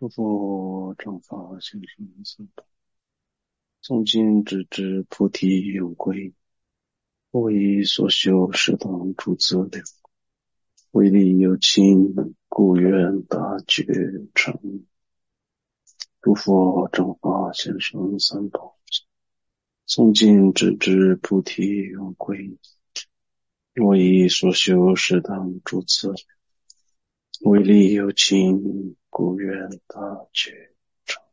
诸佛正法行深四宝，诵经直至菩提永归。我以所修适当诸资粮，为利有情，故愿大觉成。诸佛正法行深三宝，诵经直至菩提永归。我以所修适当诸资粮，为利有情，故愿大觉成。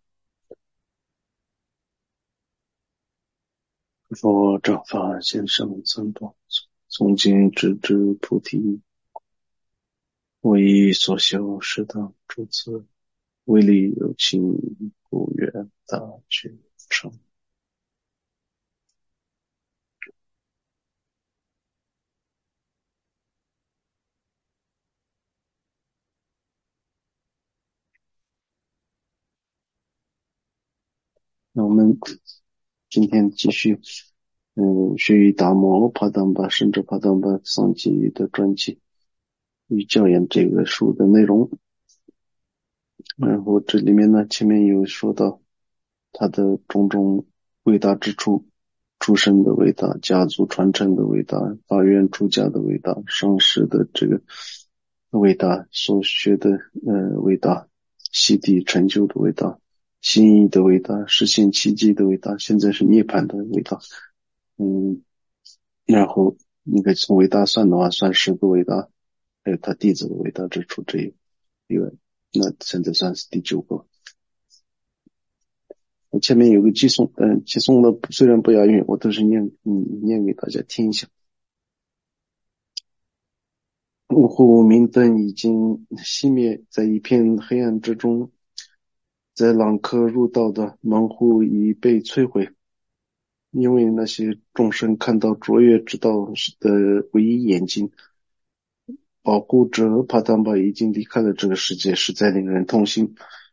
佛正法行深三宝，诵经直至菩提。我以所修适当诸资，为利有情，故愿大觉成。那我们今天继续学习达摩帕当巴甚至帕当巴桑基的传记与教研这个书的内容。然后这里面呢，前面有说到他的种种伟大之处，出身的伟大，家族传承的伟大，法院出家的伟大，上师的这个伟大，所学的伟大，洗涤成就的伟大，心意的伟大，实现奇迹的伟大，现在是涅槃的伟大。然后你可以从伟大算的话，算10个伟大，还有他弟子的伟大之处这一个，那现在算是第9个。我前面有个寄诵，寄诵的虽然不押韵，我都是念给大家听一下。五户明灯已经熄灭，在一片黑暗之中，在朗科入道的门户已被摧毁，因为那些众生看到卓越之道的唯一眼睛，保护者帕当巴已经离开了这个世界，实在令人痛心。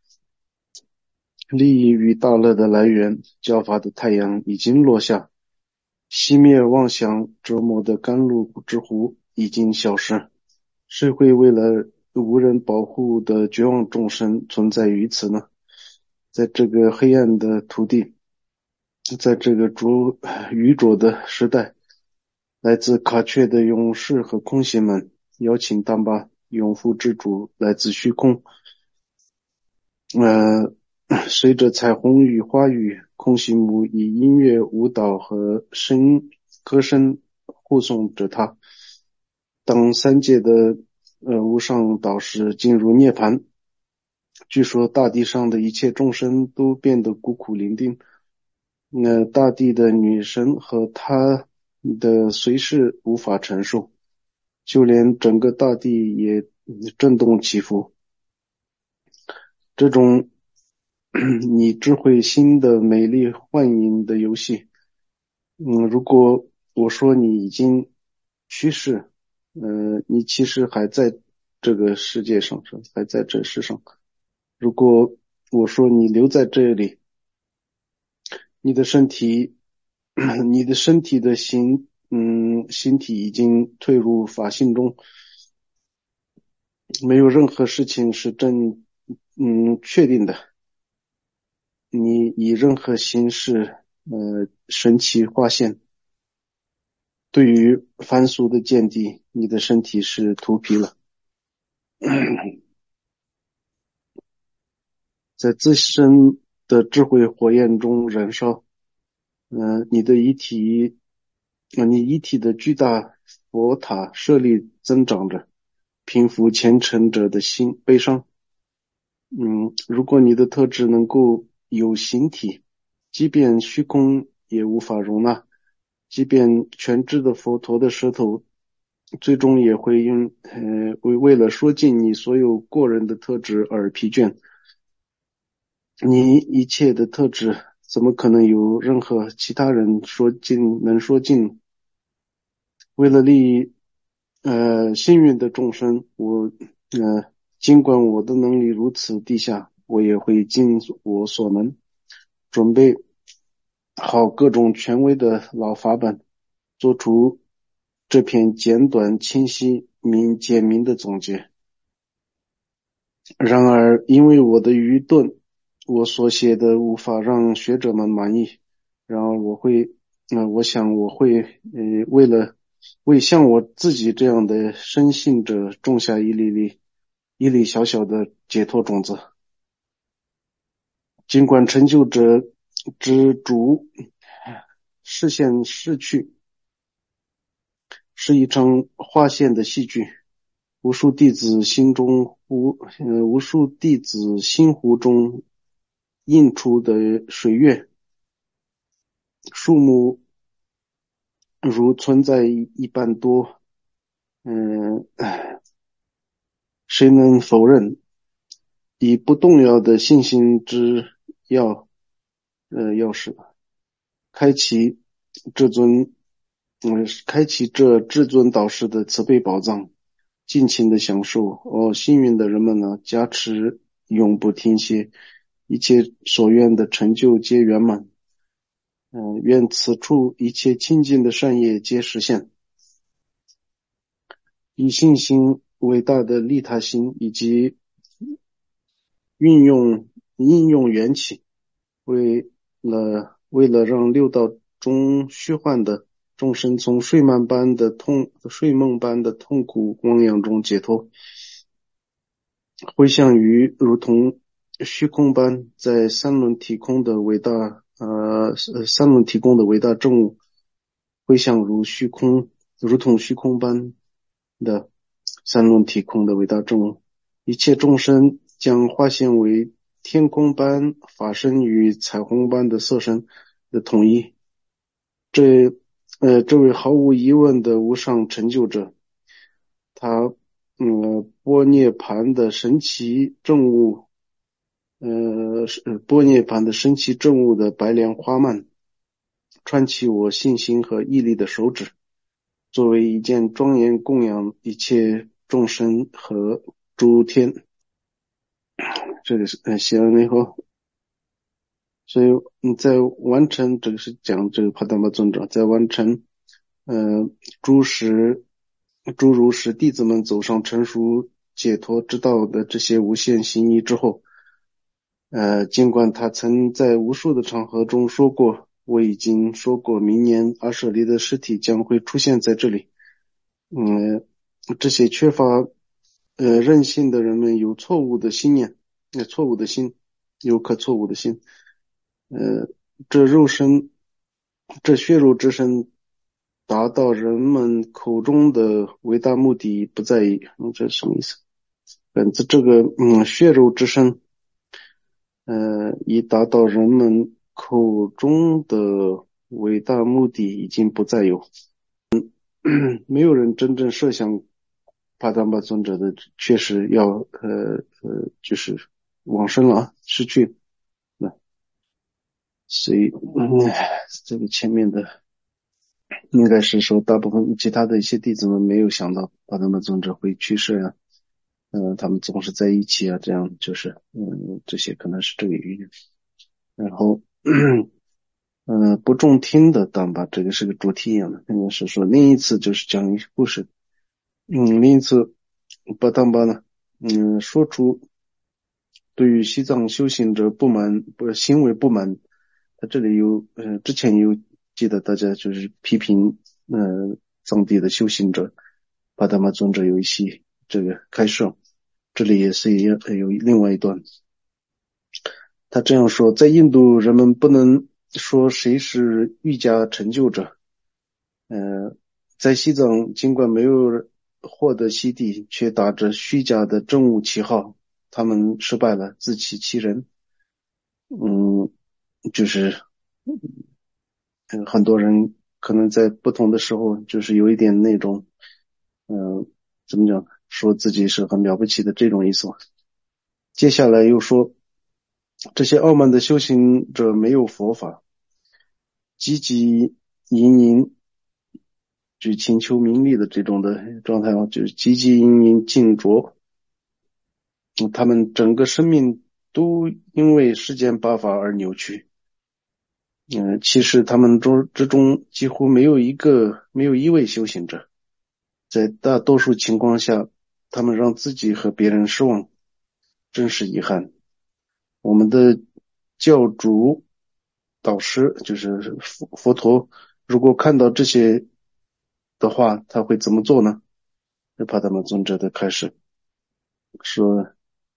利益与大乐的来源，教法的太阳已经落下，熄灭妄想折磨的甘露之湖已经消失。谁会为了无人保护的绝望众生存在于此呢？在这个黑暗的土地，在这个愚拙的时代，来自卡阙的勇士和空行们邀请当巴永富之主来自虚空，随着彩虹与花语，空行母以音乐、舞蹈和歌声护送着他。当三界的无上导师进入涅槃，据说大地上的一切众生都变得孤苦伶仃。大地的女神和她的随侍无法承受，就连整个大地也震动起伏。这种你智慧心的美丽幻影的游戏，如果我说你已经去世，你其实还在这个世界上，还在这世上。如果我说你留在这里，你的身体的形体已经退入法性中，没有任何事情是确定的。你以任何形式神奇划线，对于凡俗的见地，你的身体是涂皮了。在自身的智慧火焰中燃烧，你遗体的巨大佛塔舍利增长着，平复虔诚者的心悲伤。如果你的特质能够有形体，即便虚空也无法容纳，即便全知的佛陀的舌头最终也会为了说尽你所有过人的特质而疲倦。你一切的特质怎么可能有任何其他人能说尽？为了利益幸运的众生，尽管我的能力如此低下，我也会尽我所能，准备好各种权威的老法本，做出这篇简短清晰简明的总结。 然而因为我的愚钝，我所写的无法让学者们满意。然而我想我会为像我自己这样的深信者种下一粒小小的解脱种子。尽管成就者之主视线逝去，是一场划线的戏剧。无数弟子心湖中映出的水月，数目如存在一般多。嗯，谁能否认以不动摇的信心之钥钥匙，开启这尊开启这至尊导师的慈悲宝藏，尽情的享受。幸运的人们呢，加持永不停歇，一切所愿的成就皆圆满。愿此处一切清净的善业皆实现。以信心伟大的利他心以及应用缘起，为了让六道中虚幻的众生从睡梦般的痛苦汪洋中解脱，回向于如同虚空般在三轮体空的伟大正悟，回向如同虚空般的三轮体空的伟大正悟。一切众生将化现为天空般法身与彩虹般的色身的统一。这位毫无疑问的无上成就者，他般涅盘的神奇正悟，般涅盘的神奇正悟的白莲花蔓，穿起我信心和毅力的手指，作为一件庄严供养一切众生和诸天。这个是写完了以后，所以你在完成这个是讲这个帕达玛尊者在完成呃诸时诸如使弟子们走上成熟解脱之道的这些无限行仪之后，尽管他曾在无数的场合中说过，我已经说过明年阿舍离的尸体将会出现在这里。这些缺乏韧性的人们有错误的信念，错误的心，有颗错误的心。这血肉之身达到人们口中的伟大目的不在于，这是什么意思？本自这个血肉之身已达到人们口中的伟大目的已经不再有。没有人真正设想帕达玛尊者的确实要就是往生了，失去。所以这个前面的应该是说大部分其他的一些弟子们没有想到帕达玛尊者会去世啊，他们总是在一起啊，这样就是这些可能是这个原因。然后不中听的当把这个是个主题一样的，应该是说另一次就是讲一个故事。另一次巴当巴呢说出对于西藏修行者行为不满。他这里之前有记得大家就是批评藏地的修行者，巴达玛尊者有一些这个开示，这里也是有另外一段。他这样说，在印度人们不能说谁是瑜伽成就者。在西藏尽管没有获得西地，却打着虚假的正悟旗号，他们失败了，自欺欺人。就是很多人可能在不同的时候就是有一点那种怎么讲，说自己是很了不起的这种意思。接下来又说这些傲慢的修行者没有佛法，汲汲营营就请求名利的这种的状态，就是汲汲营营静着，他们整个生命都因为世间八法而扭曲。其实他们之中几乎没有一位修行者，在大多数情况下，他们让自己和别人失望。 真是遗憾。我们的教主导师就是佛陀，如果看到这些的话，他会怎么做呢？帕达玛尊者的开始说，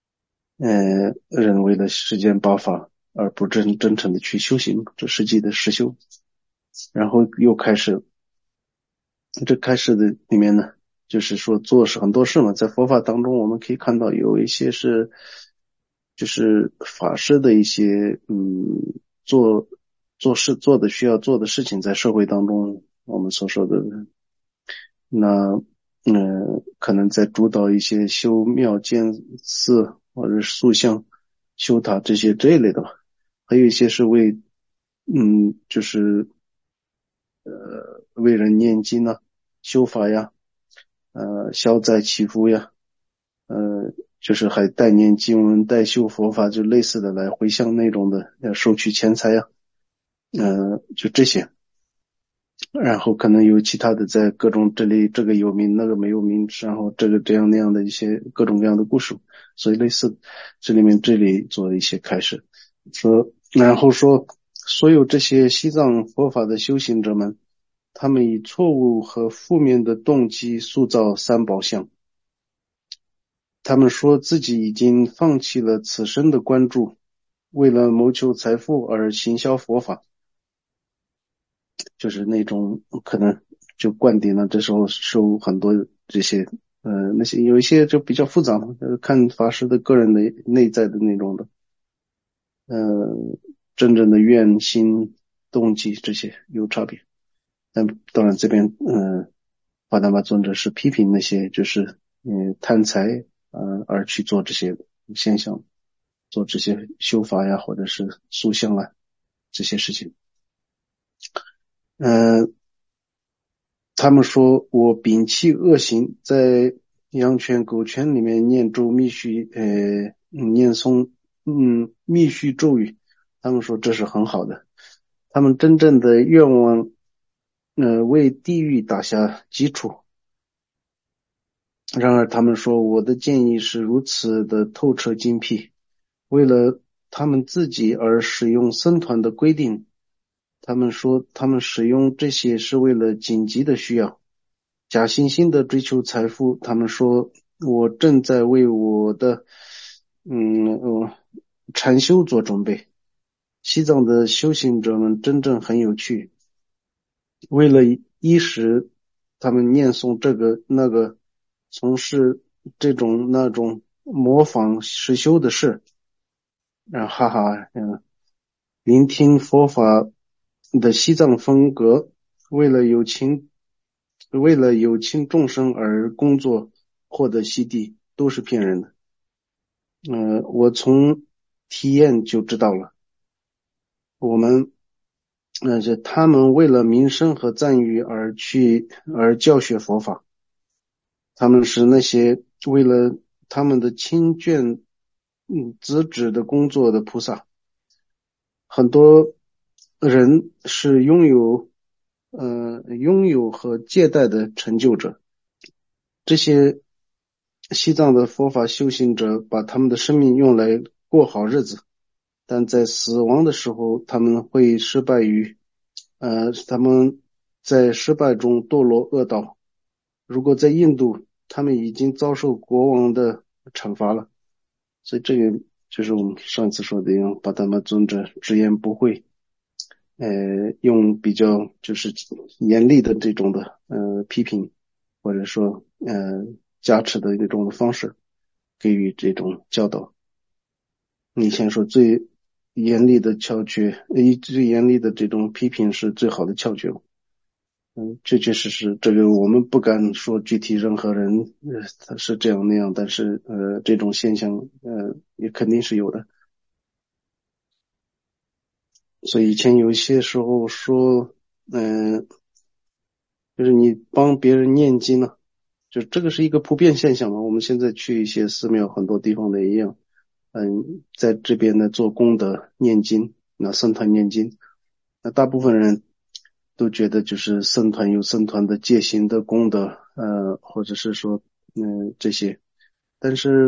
人为了世间八法而不真诚的去修行，这实际的实修。然后又开始，这开始的里面呢，就是说做是很多事嘛，在佛法当中我们可以看到有一些是就是法师的一些做事做的需要做的事情，在社会当中我们所说的那可能在主导一些修庙建寺或者是塑像修塔这一类的吧，还有一些是为就是为人念经啊修法呀消灾祈福呀就是还代念经文代修佛法就类似的来回向那种的要收取钱财呀就这些。然后可能有其他的在各种这里这个有名那个没有名，然后这个这样那样的一些各种各样的故事，所以类似这里做一些开始说，然后说所有这些西藏佛法的修行者们，他们以错误和负面的动机塑造三宝相，他们说自己已经放弃了此生的关注，为了谋求财富而行销佛法，就是那种可能就灌顶了，这时候收很多这些那些有一些就比较复杂嘛，看法师的个人的内在的那种的真正的愿心动机这些有差别。但当然这边帕达玛尊者是批评那些就是贪财而去做这些现象，做这些修法呀或者是塑像啊这些事情。他们说我摒弃恶行，在羊圈狗圈里面念咒密续念诵密续咒语，他们说这是很好的，他们真正的愿望为地狱打下基础。然而他们说我的建议是如此的透彻精辟，为了他们自己而使用僧团的规定，他们说他们使用这些是为了紧急的需要，假惺惺的追求财富。他们说我正在为我的禅修做准备。西藏的修行者们真正很有趣，为了衣食，他们念诵这个那个，从事这种那种模仿实修的事，哈哈，聆听佛法的西藏风格，为了有情众生而工作，获得西地，都是骗人的。我从体验就知道了，我们是他们为了名声和赞誉而教学佛法，他们是那些为了他们的亲眷子指的工作的菩萨。很多人是拥有和借贷的成就者。这些西藏的佛法修行者把他们的生命用来过好日子，但在死亡的时候，他们在失败中堕落恶道。如果在印度，他们已经遭受国王的惩罚了。所以这个就是我们上次说的样，把他们尊者直言不讳，用比较就是严厉的这种的批评，或者说加持的那种的方式，给予这种教导。你先说最严厉的教诀，最严厉的这种批评是最好的教诀。确确实实，这个我们不敢说具体任何人他是这样那样，但是这种现象也肯定是有的。所以以前有一些时候说，就是你帮别人念经呢，就这个是一个普遍现象嘛。我们现在去一些寺庙，很多地方的一样，在这边呢做功德念经，那僧团念经，那大部分人都觉得就是僧团有僧团的戒行的功德，或者是说这些，但是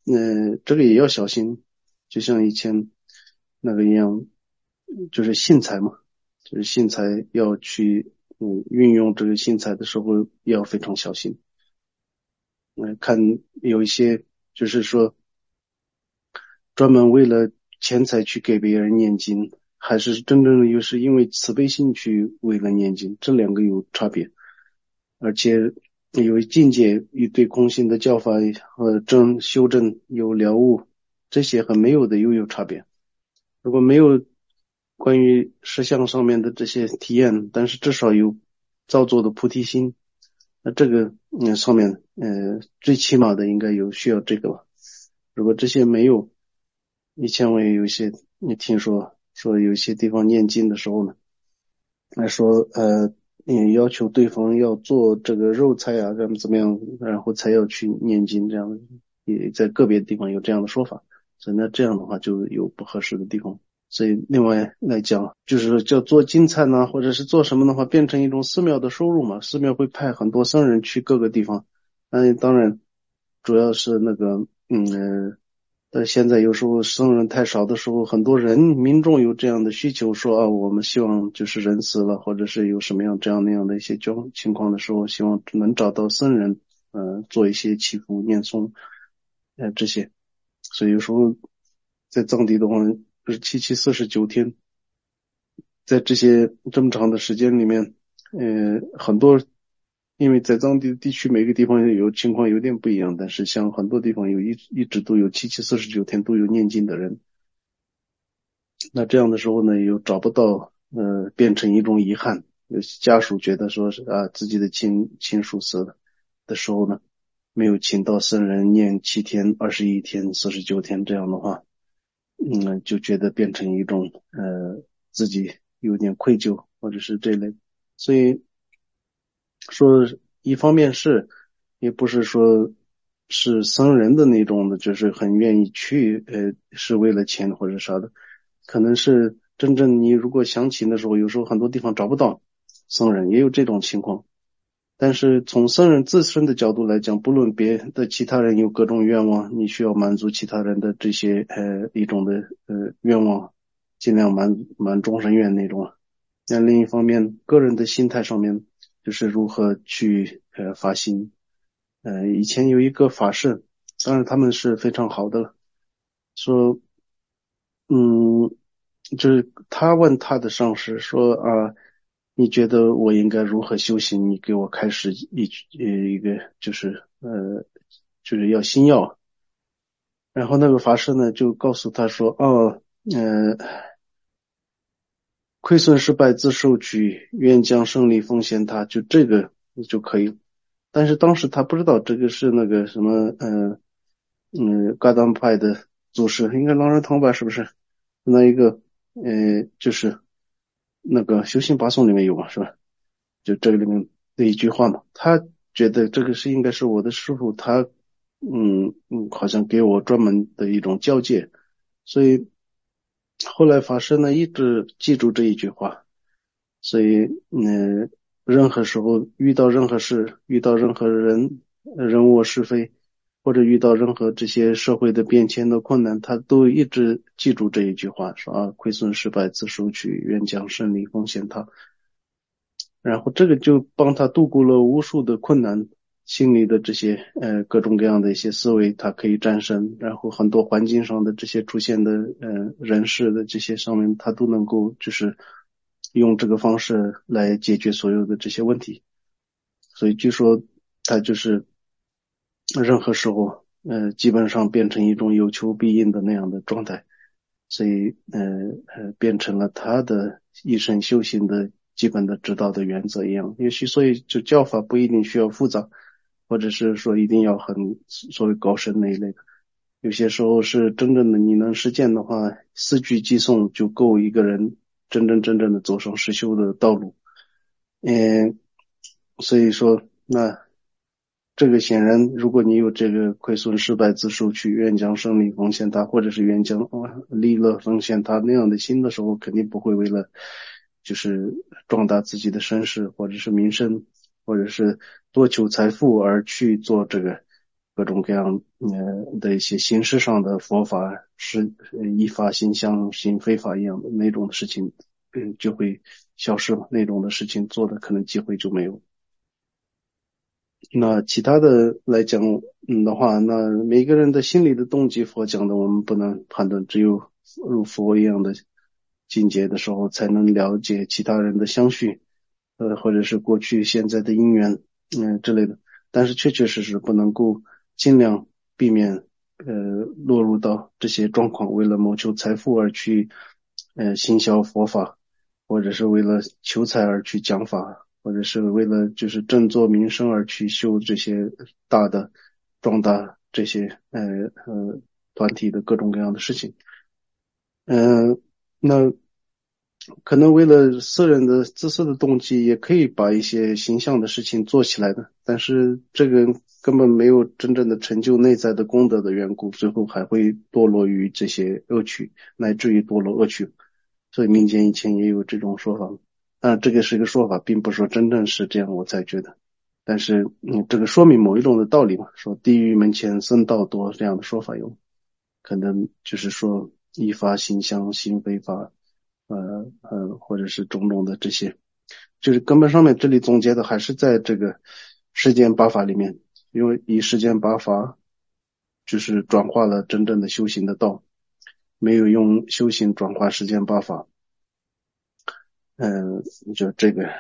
这个也要小心，就像以前那个一样，就是信财嘛，就是信财要去运用这个信财的时候要非常小心。看有一些就是说专门为了钱财去给别人念经，还是真正的又是因为慈悲心去为了念经，这两个有差别。而且有境界与对空性的教法和修正有了悟，这些和没有的又有差别。如果没有关于实相上面的这些体验，但是至少有造作的菩提心，那这个上面最起码的应该有需要这个吧。如果这些没有，以前我也有一些你听说有些地方念经的时候呢，来说要求对方要做这个肉菜啊，怎么样，然后才要去念经，这样的也在个别地方有这样的说法，所以那这样的话就有不合适的地方。所以另外来讲，就是叫做金菜呢，或者是做什么的话，变成一种寺庙的收入嘛，寺庙会派很多僧人去各个地方，当然主要是那个但现在有时候僧人太少的时候，很多人民众有这样的需求，说啊，我们希望就是人死了，或者是有什么样这样那样的一些情况的时候，希望能找到僧人，做一些祈福念诵，这些。所以有时候在藏地的话，不是749天，在这些这么长的时间里面，很多，因为在藏地地区每个地方有情况有点不一样，但是像很多地方一直都有749天都有念经的人，那这样的时候呢，又找不到，变成一种遗憾，有些家属觉得说是啊，自己的亲属死了的时候呢，没有请到僧人念7天、21天、49天这样的话，就觉得变成一种自己有点愧疚或者是这类，所以说一方面也不是说是僧人的那种的，就是很愿意去是为了钱或者啥的，可能是真正你如果想请的时候，有时候很多地方找不到僧人，也有这种情况。但是从僧人自身的角度来讲，不论别的其他人有各种愿望，你需要满足其他人的这些一种的愿望，尽量满终身愿那种。那另一方面，个人的心态上面，就是如何去发心。以前有一个法师，当然他们是非常好的了，说嗯，就是他问他的上司说啊，你觉得我应该如何修行？你给我开始一个就是要心药。然后那个法师呢就告诉他说，哦，亏损失败自受取，愿将胜利奉献他，就这个就可以。但是当时他不知道这个是那个什么，噶当派的祖师，应该狼人堂吧，是不是？那一个，就是那个修行八颂里面有嘛，是吧？就这个里面的一句话嘛，他觉得这个应该是我的师傅，他好像给我专门的一种教诫，所以后来法师呢一直记住这一句话，所以任何时候遇到任何事，遇到任何人我是非，或者遇到任何这些社会的变迁的困难，他都一直记住这一句话，说啊，亏损失败自受取，愿将胜利奉献他。然后这个就帮他度过了无数的困难，心理的这些各种各样的一些思维，他可以战胜，然后很多环境上的这些出现的人事的这些上面，他都能够就是用这个方式来解决所有的这些问题。所以据说他就是任何时候基本上变成一种有求必应的那样的状态。所以变成了他的一生修行的基本的指导的原则一样。也许所以就教法不一定需要复杂，或者是说一定要很所谓高深那一类的。有些时候是真正的你能实践的话，四句偈颂就够一个人真正的走上实修的道路。所以说那这个显然，如果你有这个亏损失败自受取，愿将胜利奉献他，或者是愿将利乐奉献他那样的心的时候，肯定不会为了就是壮大自己的身世，或者是名声，或者是多求财富而去做这个各种各样的一些形式上的佛法是依法行相行非法一样的那种的事情，就会消失了，那种的事情做的可能机会就没有。那其他的来讲，的话，那每个人的心理的动机，佛讲的我们不能判断，只有入佛一样的境界的时候，才能了解其他人的相续，或者是过去现在的因缘，之类的。但是确确实实不能够尽量避免，落入到这些状况，为了谋求财富而去，行销佛法，或者是为了求财而去讲法，或者是为了就是振作民生而去修这些大的壮大这些团体的各种各样的事情。那可能为了私人的自私的动机，也可以把一些形象的事情做起来的，但是这个根本没有真正的成就内在的功德的缘故，最后还会堕落于这些恶趣，乃至于堕落恶趣。所以民间以前也有这种说法，这个是一个说法，并不是说真正是这样，我才觉得。但是，这个说明某一种的道理嘛，说地狱门前僧道多这样的说法有，可能就是说依法行相行非法，或者是种种的这些，就是根本上面这里总结的还是在这个世间八法里面，因为以世间八法就是转化了真正的修行的道，没有用修行转化世间八法。就这个，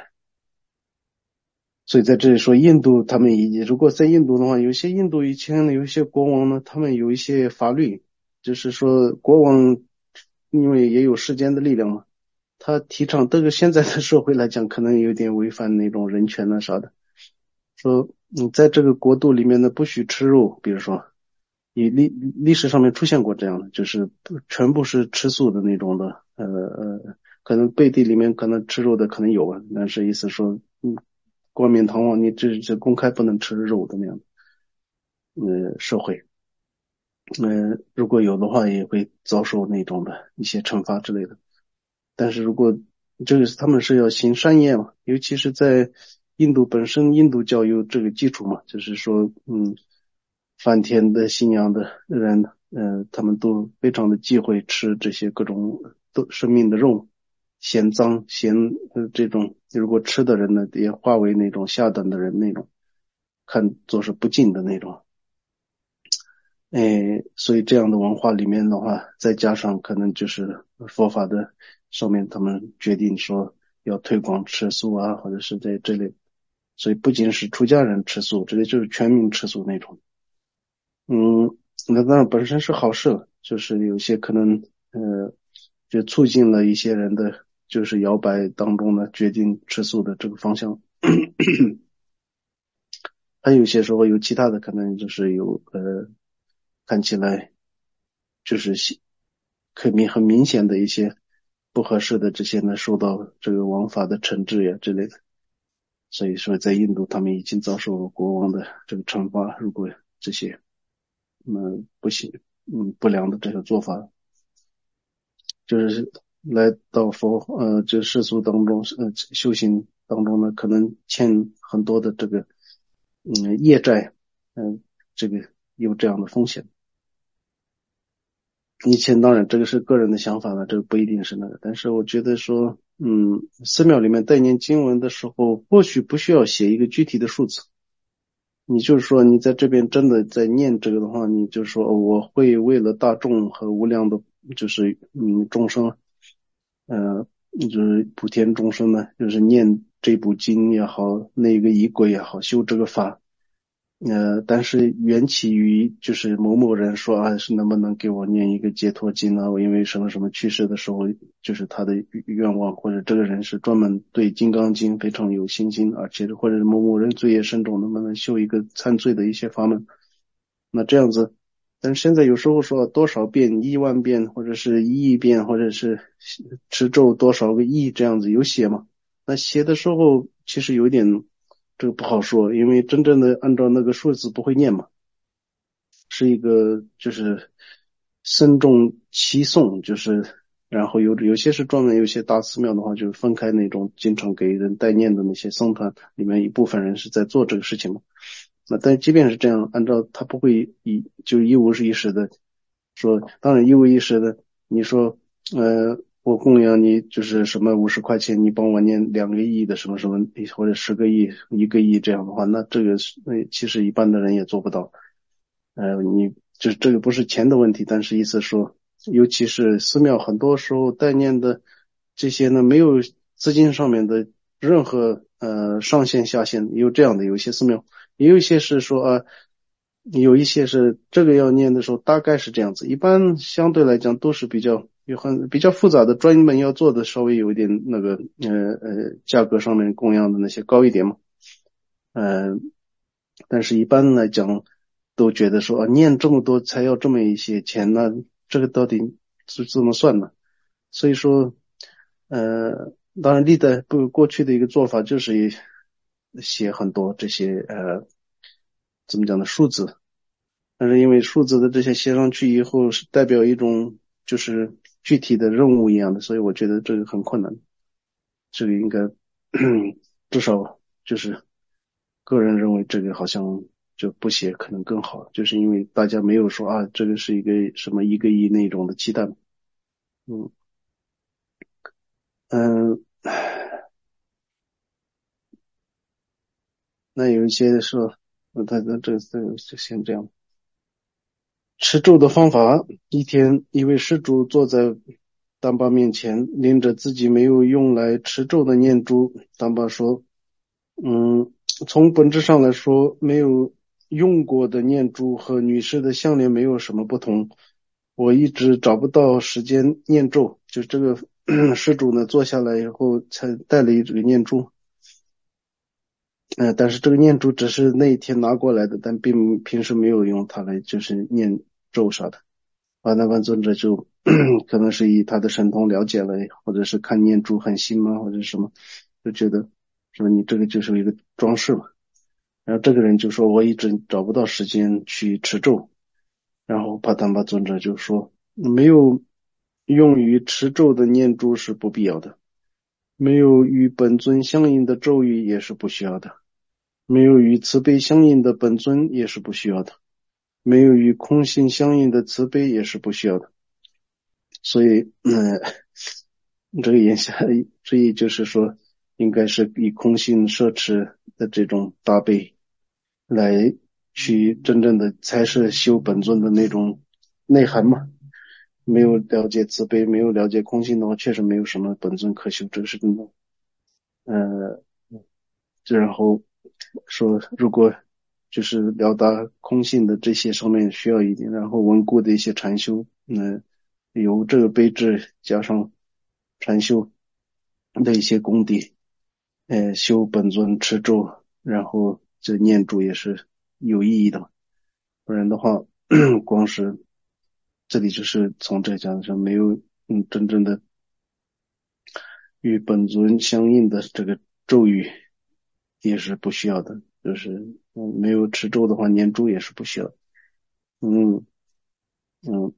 所以在这里说印度他们如果在印度的话，有些印度以前有一些国王呢，他们有一些法律，就是说国王因为也有世间的力量嘛，他提倡这个现在的社会来讲，可能有点违反那种人权啊啥的，说在这个国度里面呢不许吃肉，比如说历史上面出现过这样的，就是全部是吃素的那种的，可能背地里面可能吃肉的可能有啊，但是意思说，冠冕堂皇，你这公开不能吃肉的那样的，社会，如果有的话也会遭受那种的一些惩罚之类的。但是如果这个他们是要行善业嘛，尤其是在印度本身，印度教有这个基础嘛，就是说，梵天的信仰的人，他们都非常的忌讳吃这些各种生命的肉，嫌脏嫌这种，如果吃的人呢，也化为那种下等的人那种，看作是不敬的那种。所以这样的文化里面的话，再加上可能就是佛法的上面，他们决定说要推广吃素啊，或者是在这类，所以不仅是出家人吃素，这里就是全民吃素那种。那当然本身是好事了，就是有些可能就促进了一些人的就是摇摆当中呢决定吃素的这个方向。还有些时候有其他的可能就是有看起来就是很明显的一些不合适的这些呢受到这个王法的惩治呀之类的。所以说在印度他们已经遭受了国王的这个惩罚，如果这些不行不良的这个做法就是来到这世俗当中修行当中呢可能欠很多的这个业债，这个有这样的风险。以前当然这个是个人的想法了，这个不一定是那个，但是我觉得说，寺庙里面代念经文的时候，或许不需要写一个具体的数字。你就是说你在这边真的在念这个的话，你就说我会为了大众和无量的，就是众生，就是普天众生呢，就是念这部经也好，那个仪轨也好，修这个法。但是缘起于就是某某人说是能不能给我念一个解脱经呢？我因为什么什么去世的时候，就是他的愿望，或者这个人是专门对金刚经非常有信心，而且或者是某某人罪业深重，能不能修一个忏罪的一些法门？那这样子，但是现在有时候说多少遍、1万遍，或者是1亿遍，或者是持咒多少个亿这样子有写吗？那写的时候其实有点这个不好说，因为真正的按照那个数字不会念嘛，是一个就是僧众齐诵，就是然后有些是专门，有些大寺庙的话就是分开那种经常给人代念的那些僧团里面一部分人是在做这个事情嘛。 那但即便是这样，按照他不会就一五一十的说，当然一五一十的，你说我供养你就是什么50块钱，你帮我念2个亿的什么什么，或者10个亿、1个亿这样的话，那这个其实一般的人也做不到。你就是这个不是钱的问题，但是意思说，尤其是寺庙很多时候代念的这些呢，没有资金上面的任何上限下限，有这样的有一些寺庙，也有一些是说有一些是这个要念的时候大概是这样子，一般相对来讲都是比较复杂的专门要做的，稍微有一点那个价格上面供养的那些高一点嘛。但是一般来讲都觉得说念这么多才要这么一些钱，那这个到底是怎么算呢？所以说当然历代过去的一个做法就是写很多这些怎么讲的数字，但是因为数字的这些写上去以后是代表一种就是具体的任务一样的，所以我觉得这个很困难。这个应该至少就是个人认为这个好像就不写可能更好，就是因为大家没有说这个是一个什么1个亿那种的期待。嗯嗯，那有一些说，他就先这样。持咒的方法，一天，一位施主坐在丹巴面前，拎着自己没有用来持咒的念珠。丹巴说：“嗯，从本质上来说，没有用过的念珠和女士的项链没有什么不同。我一直找不到时间念咒，就这个施主呢，坐下来以后才带了这个念珠。但是这个念珠只是那一天拿过来的，但并平时没有用它来就是念咒啥的。巴那班尊者就可能是以他的神通了解了，或者是看念珠很新嘛，或者是什么，就觉得说你这个就是一个装饰嘛。然后这个人就说我一直找不到时间去持咒，然后帕坦巴尊者就说没有用于持咒的念珠是不必要的，没有与本尊相应的咒语也是不需要的，没有与慈悲相应的本尊也是不需要的，没有与空性相应的慈悲也是不需要的。所以这个言下之意就是说，应该是以空性摄持的这种大悲来去真正的才是修本尊的那种内涵嘛。没有了解慈悲，没有了解空性的话，确实没有什么本尊可修，这是真的。呃，然后说，如果就是了达空性的这些上面需要一点，然后稳固的一些禅修，由这个悲智加上禅修的一些功底，修本尊持咒，然后这念珠也是有意义的嘛。不然的话，光是这里就是从这讲上没有真正的与本尊相应的这个咒语也是不需要的，就是没有持咒的话，念珠也是不需要的。嗯嗯，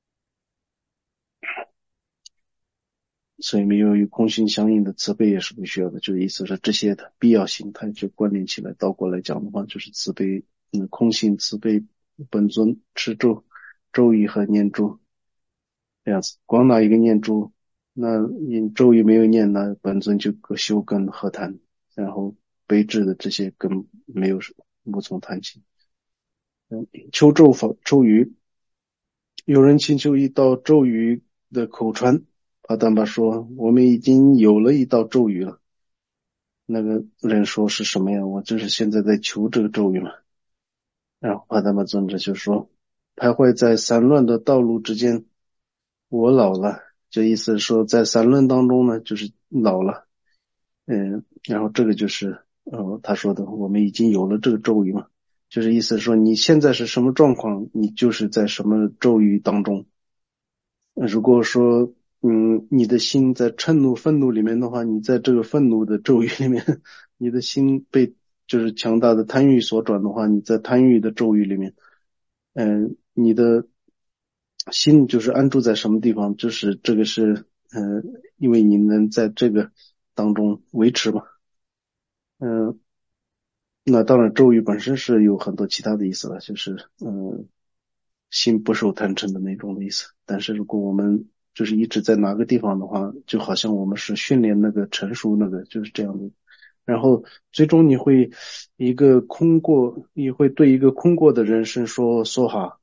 所以没有与空性相应的慈悲也是不需要的，就意思是这些的必要性，它就关联起来，倒过来讲的话，就是慈悲，空性慈悲本尊持咒咒语和念珠这样子，光拿一个念珠，那你咒语没有念，那本尊就修根何谈，然后悲智的这些根没有无从谈起。求咒法咒语，有人请求一道咒语的口传，帕丹巴说我们已经有了一道咒语了。那个人说是什么呀？我就是现在在求这个咒语嘛。然后帕丹巴尊者就说，徘徊在散乱的道路之间，我老了，这意思是说在散乱当中呢，就是老了。然后这个就是他说的，我们已经有了这个咒语嘛，就是意思是说你现在是什么状况，你就是在什么咒语当中。如果说你的心在嗔怒愤怒里面的话，你在这个愤怒的咒语里面，你的心被就是强大的贪欲所转的话，你在贪欲的咒语里面，你的心就是安住在什么地方，就是这个是因为你能在这个当中维持嘛。嗯、 那当然咒语本身是有很多其他的意思了，就是心不受贪嗔的那种的意思。但是如果我们就是一直在哪个地方的话，就好像我们是训练那个成熟那个就是这样的。然后最终你会你会对一个空过的人生说梭哈。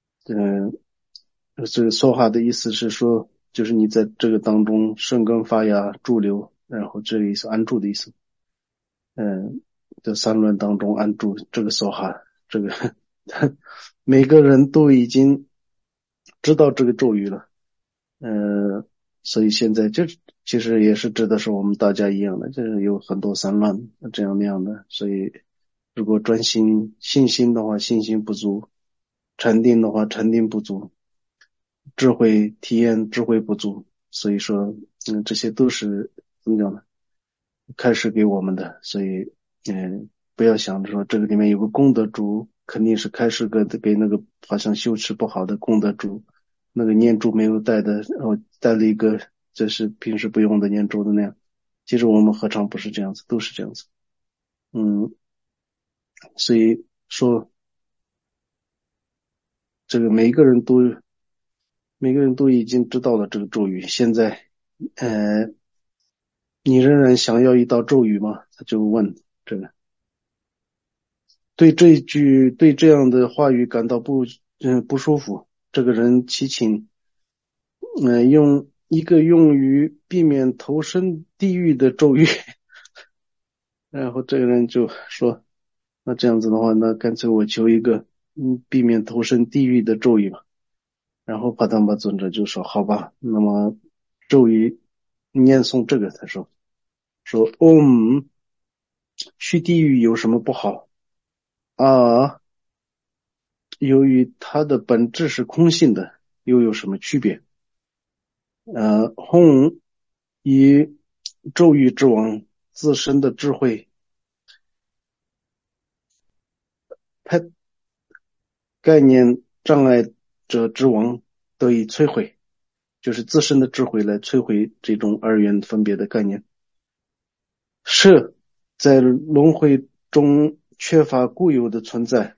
这个梭哈的意思是说，就是你在这个当中生根发芽驻留，然后这个意思安住的意思。嗯，在三轮当中安住这个梭哈，这个每个人都已经知道这个咒语了。呃，所以现在其实也是指的是我们大家一样的，就是有很多散乱这样那样的，所以如果专心信心的话，信心不足；禅定的话，禅定不足；体验智慧不足。所以说，这些都是怎么讲呢？开始给我们的，所以不要想着说这个里面有个功德珠，肯定是开始给那个好像修持不好的功德珠，那个念珠没有带的，然后带了一个这是平时不用的念珠的那样。其实我们何尝不是这样子，都是这样子。嗯，所以说这个每个人都已经知道了这个咒语，现在呃你仍然想要一道咒语吗？他就问这个。对这样的话语感到不舒服，这个人祈请，用一个用于避免投身地狱的咒语。然后这个人就说，那这样子的话，那干脆我求一个避免投身地狱的咒语吧。然后帕当巴尊者就说，好吧，那么咒语念诵这个，他说去地狱有什么不好啊？由于它的本质是空性的，又有什么区别？吽以咒语之王自身的智慧，它概念障碍者之王得以摧毁，就是自身的智慧来摧毁这种二元分别的概念。是在轮回中缺乏固有的存在。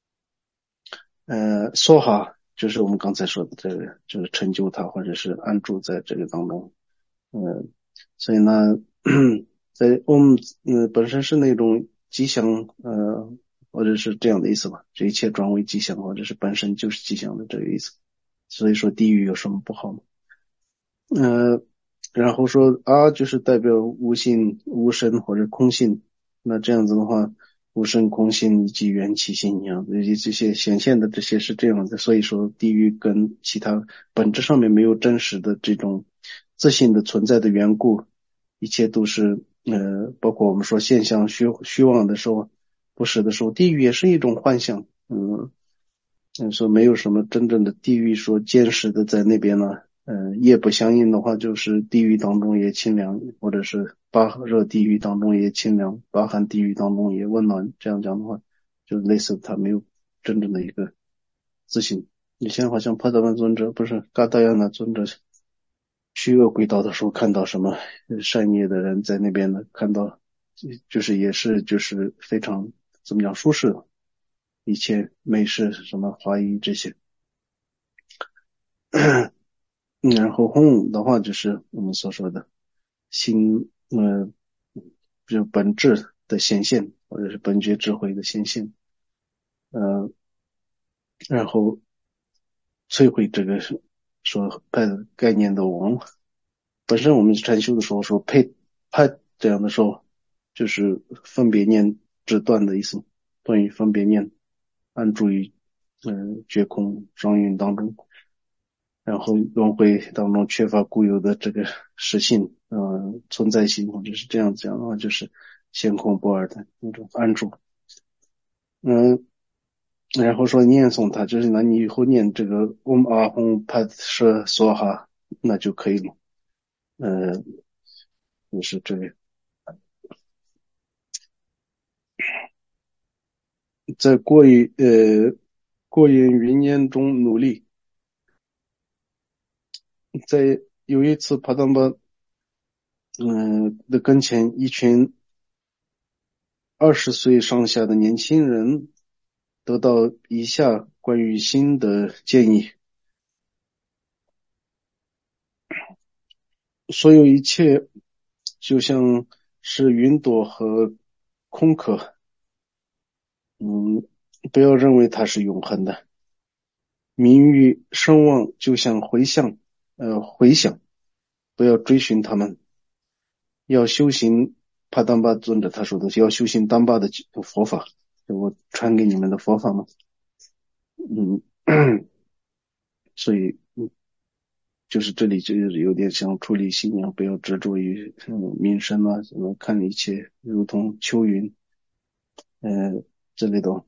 梭哈就是我们刚才说的这个，就是成就它或者是安住在这个当中。所以呢，在我们本身是那种吉祥或者是这样的意思吧，这一切转为吉祥，或者是本身就是吉祥的这个意思。所以说地狱有什么不好吗？呃，然后说啊，就是代表无性、无生或者空性。那这样子的话，无生空性以及缘起性一样，这些显现的这些是这样的。所以说，地狱跟其他本质上面没有真实的这种自信的存在的缘故，一切都是包括我们说现象虚妄的时候，不实的时候，地狱也是一种幻象。说没有什么真正的地狱说坚实的在那边呢。业不相应的话，就是地狱当中也清凉，或者是巴热地狱当中也清凉，巴寒地狱当中也温暖。这样讲的话，就类似他没有真正的一个自信。以前好像帕特曼尊者不是嘎达亚那尊者去恶鬼道的时候，看到什么善业的人在那边呢，看到就是也是就是非常怎么讲舒适的，一切美食什么华裔这些。然后空的话就是我们所说的心，就本质的显现，或者是本觉智慧的显现。呃，然后摧毁这个是说派的概念的王。本身我们禅修的时候说派这样的时候，就是分别念只断的意思，断于分别念，安住于觉空双运当中。然后轮回当中缺乏固有的这个实性，存在性，或者是这样讲的话，就是先空不二的那种安住。嗯，然后说念诵它，就是那你以后念这个 阿吽帕舍梭哈，那就可以了。呃，就是这个，在过眼云烟中努力。在有一次帕当巴的跟前，一群 20岁上下的年轻人得到以下关于心的建议：所有一切就像是云朵和空壳，不要认为它是永恒的。名誉声望就像回响，不要追寻他们。要修行帕当巴尊者他说的，要修行当巴的佛法，我传给你们的佛法嘛。嗯，所以就是这里就是有点像处理信仰，不要执着于名声啊，什么看一切如同秋云，之类的。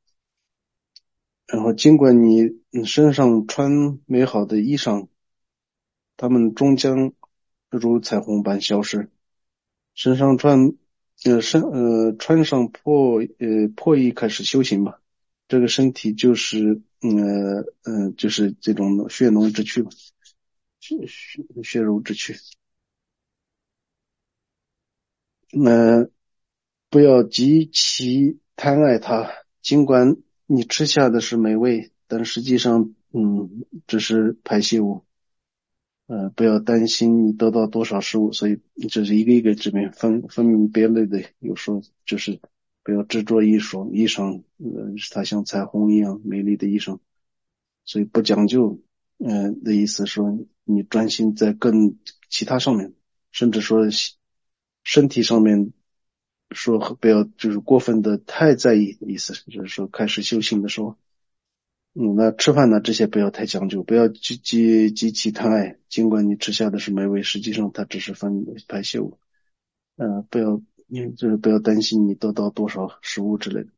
然后尽管你身上穿美好的衣裳，它们终将如彩虹般消失。身上穿上破衣开始修行吧。这个身体就是就是这种血浓之躯吧，血肉之躯。不要极其贪爱它，尽管你吃下的是美味，但实际上只是排泄物。不要担心你得到多少食物，所以这是一个一个这边分明别类的。有时候就是不要执着衣裳，它像彩虹一样美丽的衣裳，所以不讲究，的意思说你专心在其他上面，甚至说身体上面，说不要就是过分的太在意的意思，就是说开始修行的时候。那吃饭呢，这些不要太讲究，不要极其贪爱。尽管你吃下的是美味，实际上它只是排泄物。不要，就是不要担心你得到多少食物之类的。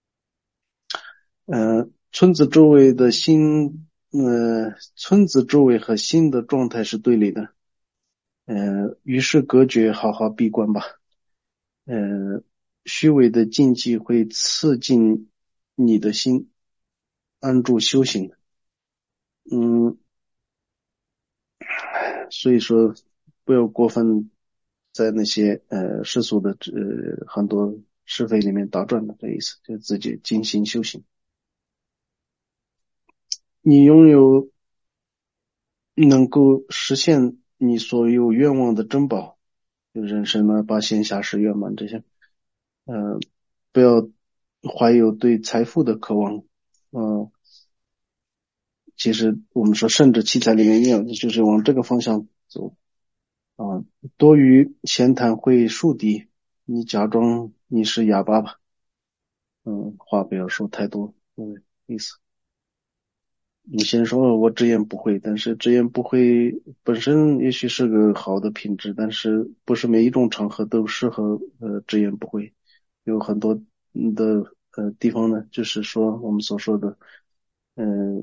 村子周围和心的状态是对立的。与世隔绝，好好闭关吧。虚伪的禁忌会刺进你的心，安住修行。嗯，所以说不要过分在那些世俗的很多是非里面打转的，这意思就自己精心修行。你拥有能够实现你所有愿望的珍宝，就人生啊、八仙下士圆满这些。不要怀有对财富的渴望。其实我们说圣者七彩里面也有，就是往这个方向走。啊，多余闲谈会树敌，你假装你是哑巴吧。话不要说太多，意思。你先说我直言不讳，但是直言不讳本身也许是个好的品质，但是不是每一种场合都适合直言不讳。有很多的地方呢，就是说我们所说的，嗯、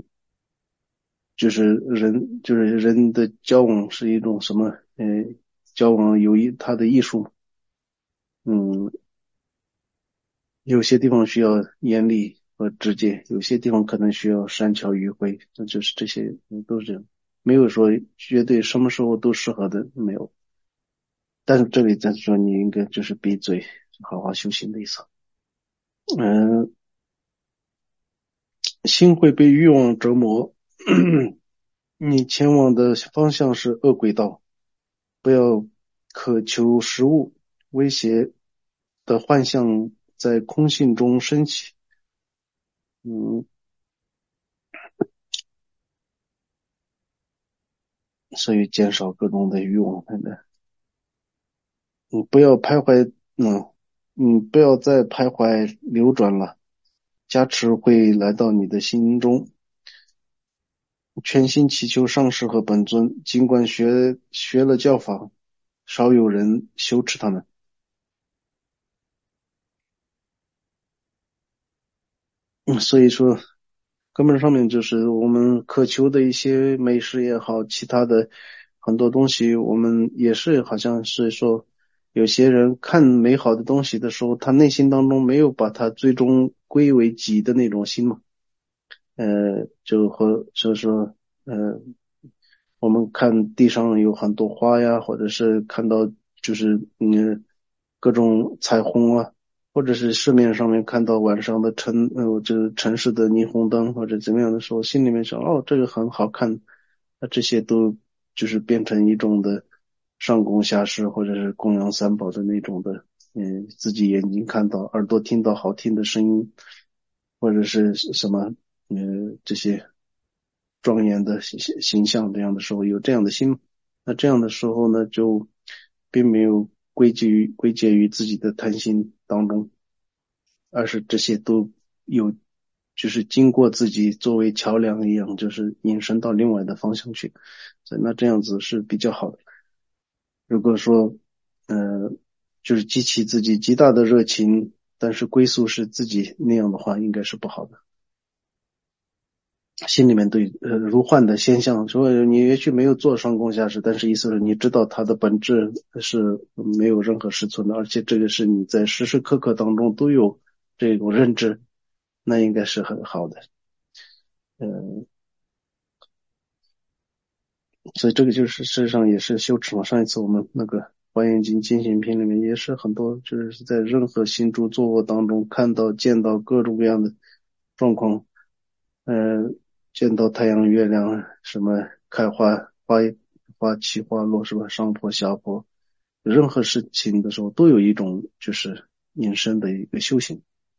就是人的交往是一种什么？交往它的艺术。嗯，有些地方需要严厉和直接，有些地方可能需要善巧迂回，那就是这些都是这样，没有说绝对什么时候都适合的，没有。但是这里在说你应该就是闭嘴，好好修行的意思。嗯，心会被欲望折磨，你前往的方向是恶轨道，不要渴求食物，威胁的幻象在空性中升起。嗯，所以减少各种的欲望，真的。不要徘徊，不要再徘徊流转了，加持会来到你的心中，全心祈求上师和本尊，尽管学了教法，少有人修持他们。所以说根本上面就是我们渴求的一些美食也好，其他的很多东西，我们也是好像是说，有些人看美好的东西的时候，他内心当中没有把它最终归为己的那种心嘛。就是说，我们看地上有很多花呀，或者是看到就是各种彩虹啊， 或者是市面上面看到晚上的就是城市的霓虹灯或者怎么样的时候，心里面想这个很好看，那这些都就是变成一种的上供下施或者是供养三宝的那种的，自己眼睛看到耳朵听到好听的声音或者是什么这些庄严的形象，这样的时候有这样的心，那这样的时候呢就并没有归结于自己的贪心当中，而是这些都有就是经过自己作为桥梁一样，就是引申到另外的方向去，所以那这样子是比较好的。如果说就是激起自己极大的热情，但是归宿是自己那样的话，应该是不好的。心里面对如幻的现象，所以你也许没有做上供下施，但是意思是你知道它的本质是没有任何实存的，而且这个是你在时时刻刻当中都有这种认知，那应该是很好的。所以这个就是事实上也是羞耻嘛。上一次我们那个华严经进行篇里面也是很多，就是在任何行住坐卧当中看到见到各种各样的状况，见到太阳月亮什么开花起花落是吧，上坡下坡，任何事情的时候都有一种就是引申的一个修行。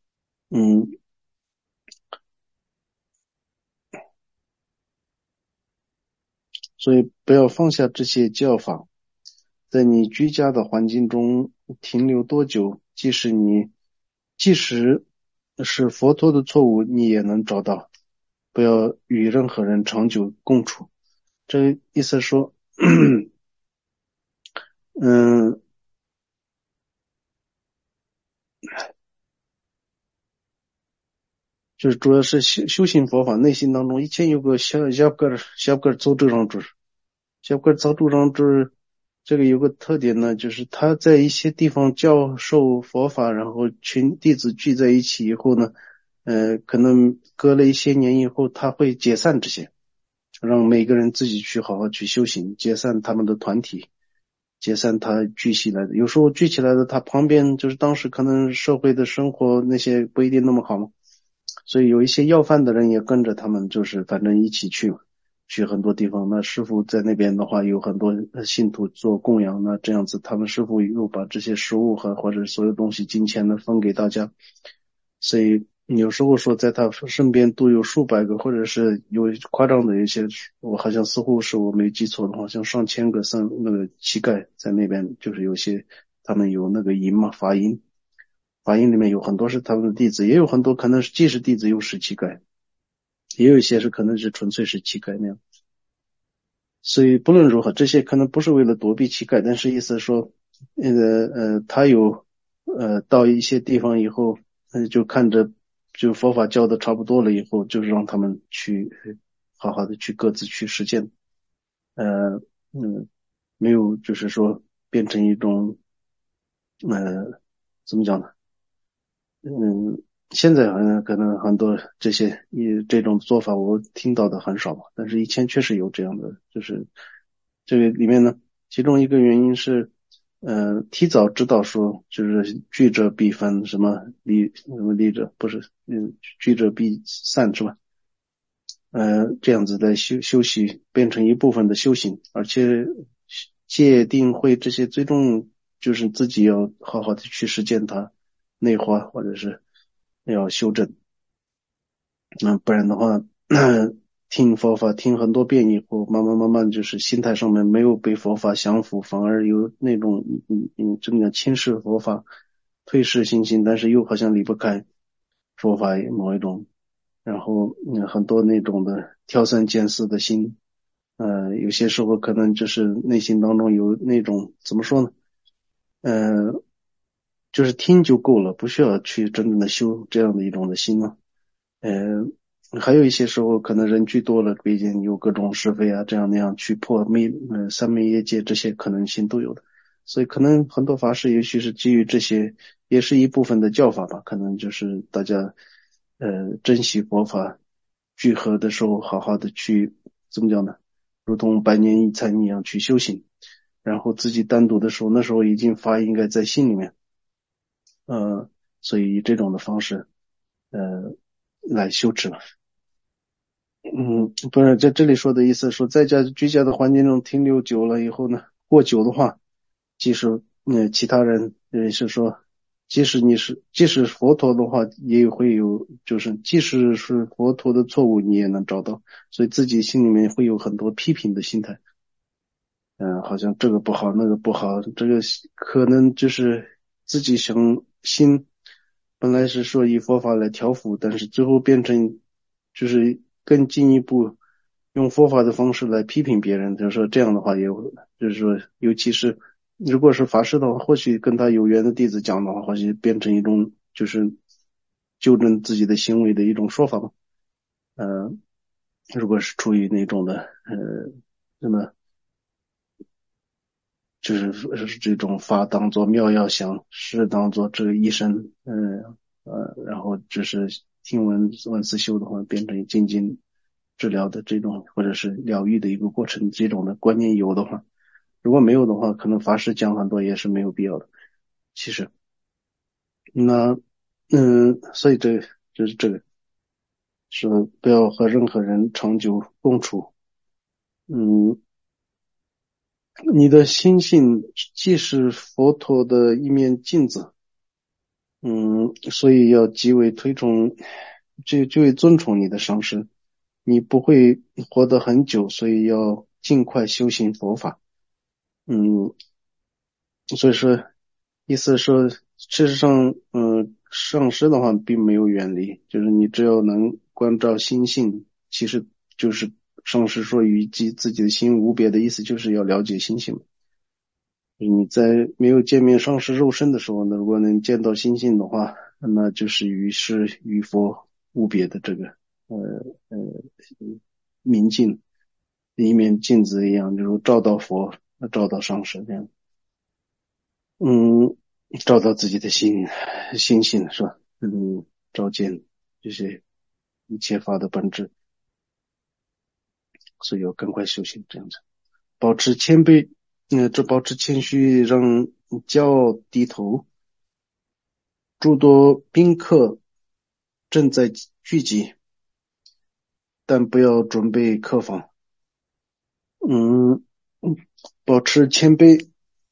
所以不要放下这些教法，在你居家的环境中停留多久，即使是佛陀的错误，你也能找到，不要与任何人长久共处。这意思说嗯，就是主要是修行佛法，内心当中以前有个小个走这张纸，小个走这张纸，这个有个特点呢，就是他在一些地方教授佛法，然后群弟子聚在一起以后呢，可能隔了一些年以后，他会解散这些，让每个人自己去好好去修行，解散他们的团体，解散他聚起来的。有时候聚起来的，他旁边就是当时可能社会的生活那些不一定那么好嘛，所以有一些要饭的人也跟着他们，就是反正一起去嘛，去很多地方。那师傅在那边的话，有很多信徒做供养，那这样子他们师傅又把这些食物或者所有东西金钱的分给大家。所以有时候说在他身边都有数百个，或者是有夸张的一些，我好像似乎是我没记错的话，像上千个那个乞丐在那边，就是有些他们有那个银嘛，法银。法印里面有很多是他们的弟子，也有很多可能是既是弟子又是乞丐，也有一些是可能是纯粹是乞丐那样。所以不论如何，这些可能不是为了躲避乞丐，但是意思是说，他有到一些地方以后，就看着就佛法教的差不多了以后，就是让他们去好好的去各自去实践，呃没有就是说变成一种怎么讲呢？嗯，现在好像可能很多这种做法我听到的很少嘛，但是以前确实有这样的，就是这个里面呢，其中一个原因是，提早知道说就是聚者必分，什么离者不是，聚者必散是吧？这样子的休息变成一部分的修行，而且戒定慧这些最终就是自己要好好的去实践它，内化或者是要修正。不然的话，听佛法听很多遍以后，慢慢就是心态上面没有被佛法降服，反而有那种真的轻视佛法、退失信心，但是又好像离不开佛法某一种，然后很多那种的挑三拣四的心，有些时候可能就是内心当中有那种怎么说呢？呃，就是听就够了，不需要去真正的修这样的一种的心了。呃，还有一些时候可能人聚多了，毕竟有各种是非啊，这样那样去破三昧业界这些可能性都有的，所以可能很多法师也许是基于这些，也是一部分的教法吧，可能就是大家珍惜佛法聚合的时候，好好的去怎么讲呢？如同百年一参一样去修行，然后自己单独的时候，那时候已经法应该在心里面。 所以以这种的方式来修持了。不是，这里说的意思说，在家居家的环境中停留久了以后呢，过久的话，即使其他人是说，即使佛陀的话，也会有，就是即使是佛陀的错误，你也能找到，所以自己心里面会有很多批评的心态。好像这个不好，那个不好，这个可能就是自己心本来是说以佛法来调伏，但是最后变成就是更进一步用佛法的方式来批评别人，就是说这样的话也有，就是说尤其是如果是法师的话，或许跟他有缘的弟子讲的话，或许变成一种就是纠正自己的行为的一种说法嘛。呃，如果是出于那种的那么。就是这种法当作妙药香，事当作这个医生，然后就是听闻思修的话，变成静静治疗的这种，或者是疗愈的一个过程，这种的观念有的话，如果没有的话，可能法师讲很多也是没有必要的。其实，那所以就是这个是不要和任何人长久共处。嗯，你的心性既是佛陀的一面镜子。所以要极为推崇，极为尊崇你的上师。你不会活得很久，所以要尽快修行佛法。嗯，所以说，意思是说，事实上，上师的话并没有远离，就是你只要能关照心性，其实就是上师说与自己的心无别的意思，就是要了解心性。你在没有见面上师肉身的时候呢，如果能见到心性的话，那就是与师与佛无别的这个呃呃明镜，一面镜子一样，就是照到佛，照到上师这样。嗯，照到自己的心性是吧？照见这些一切法的本质，所以要赶快修行这样子，保持谦卑，这保持谦虚，让骄傲低头。诸多宾客正在聚集，但不要准备客房。嗯，保持谦卑，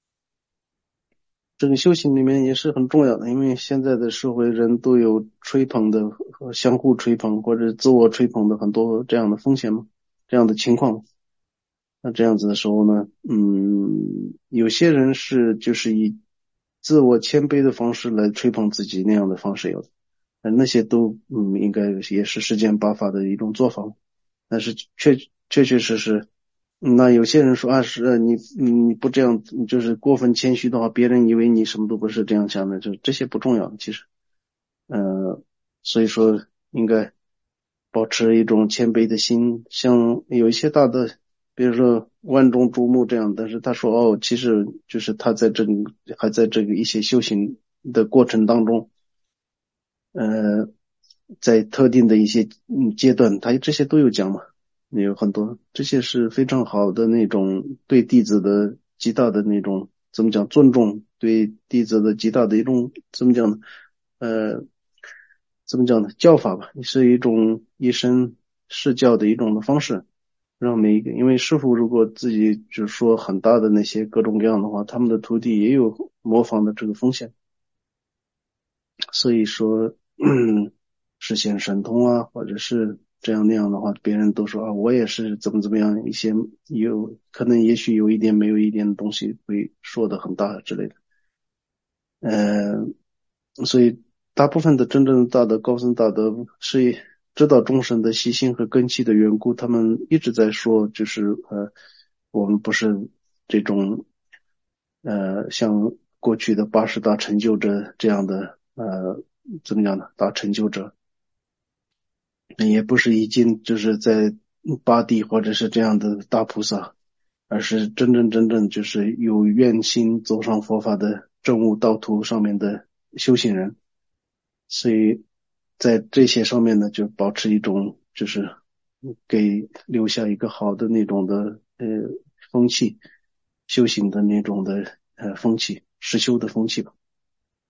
这个修行里面也是很重要的，因为现在的社会人都有吹捧的和相互吹捧或者自我吹捧的很多这样的风险嘛，这样的情况。那这样子的时候呢，有些人是就是以自我谦卑的方式来吹捧自己，那样的方式有的。那些都应该也是世间八法的一种做法，但是确确实实，那有些人说啊是你不这样，就是过分谦虚的话，别人以为你什么都不是这样想的，就这些不重要，其实，所以说应该保持一种谦卑的心，像有一些大的，比如说万众瞩目这样，但是他说哦，其实就是他还在这个一些修行的过程当中。呃，在特定的一些阶段，他这些都有讲嘛，有很多，这些是非常好的那种对弟子的极大的那种怎么讲尊重，对弟子的极大的一种怎么讲呢？呃，怎么讲呢？教法吧，是一种以身试教的一种的方式，让每一个，因为师傅如果自己就说很大的那些各种各样的话，他们的徒弟也有模仿的这个风险。所以说，实现神通啊，或者是这样那样的话，别人都说啊，我也是怎么样，一些可能也许有一点没有一点的东西会说的很大之类的。呃，所以大部分的真正的大德高僧大德是知道众生的习性和根器的缘故，他们一直在说，就是我们不是这种像过去的八十大成就者这样的怎么讲呢？大成就者也不是已经就是在八地或者是这样的大菩萨，而是真正就是有愿心走上佛法的证悟道途上面的修行人。所以在这些上面呢，就保持一种就是给留下一个好的那种的风气，修行的那种的风气，实修的风气吧。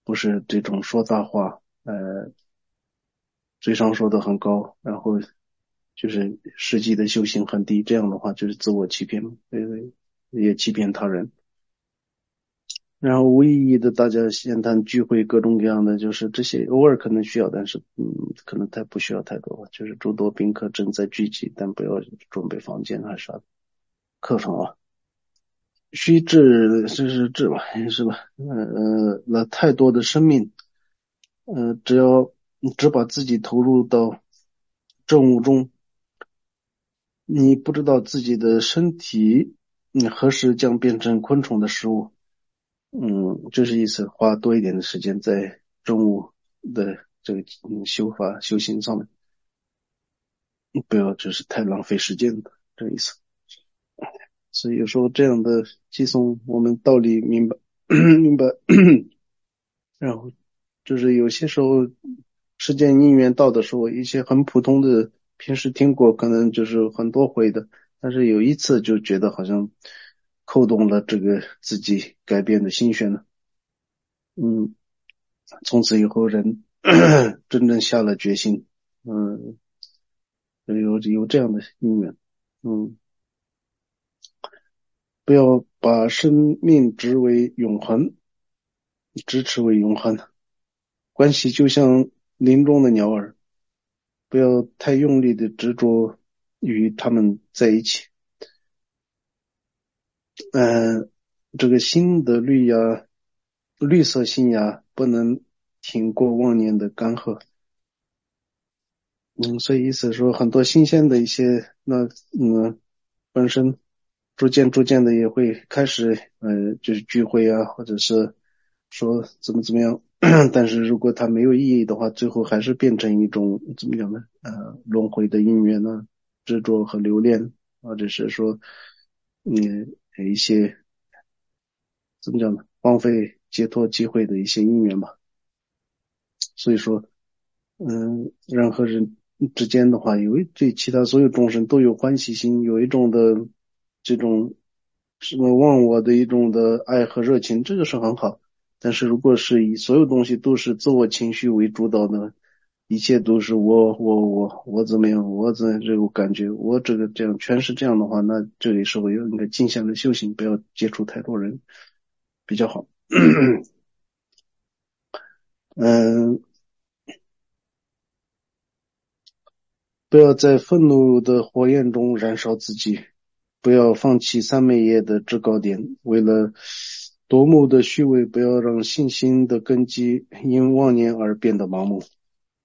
不是这种说大话，嘴上说的很高，然后就是实际的修行很低，这样的话就是自我欺骗嘛，也欺骗他人。然后无意义的大家闲谈聚会，各种各样的，就是这些偶尔可能需要，但是可能太不需要太多吧。就是诸多宾客正在聚集，但不要准备房间还是啥课程啊。虚掷是掷吧，是吧？那太多的生命，只要只把自己投入到政务中，你不知道自己的身体，你何时将变成昆虫的食物。就是意思，花多一点的时间在政务的这个修法修行上面，不要就是太浪费时间的这个意思。所以有时候这样的寄送，我们道理明白明白，然后就是有些时候时间因缘到的时候，一些很普通的，平时听过，可能就是很多回的，但是有一次就觉得好像扣动了这个自己改变的心弦了。嗯，从此以后人真正下了决心，嗯，有这样的因缘。嗯，不要把生命执为永恒，支持为永恒。关系就像林中的鸟儿，不要太用力的执着与他们在一起。嗯，这个新的绿色新芽不能挺过往年的干涸。所以意思说很多新鲜的一些本身逐渐的也会开始就是聚会啊，或者是说怎么样，但是如果它没有意义的话，最后还是变成一种怎么样呢？轮回的因缘呢，执着和留恋，或者是说一些怎么讲呢？荒废解脱机会的一些因缘吧。所以说。人和人之间的话，对其他所有众生都有欢喜心，有一种的这种什么忘我的一种的爱和热情，这个是很好。但是如果是以所有东西都是自我情绪为主导的，一切都是我怎么样，我怎这种感觉，我这样全是这样的话，那这个时候应该静下来修行，不要接触太多人比较好。嗯，不要在愤怒的火焰中燃烧自己，不要放弃三昧耶的制高点。为了夺目的虚伪，不要让信心的根基因妄念而变得盲目。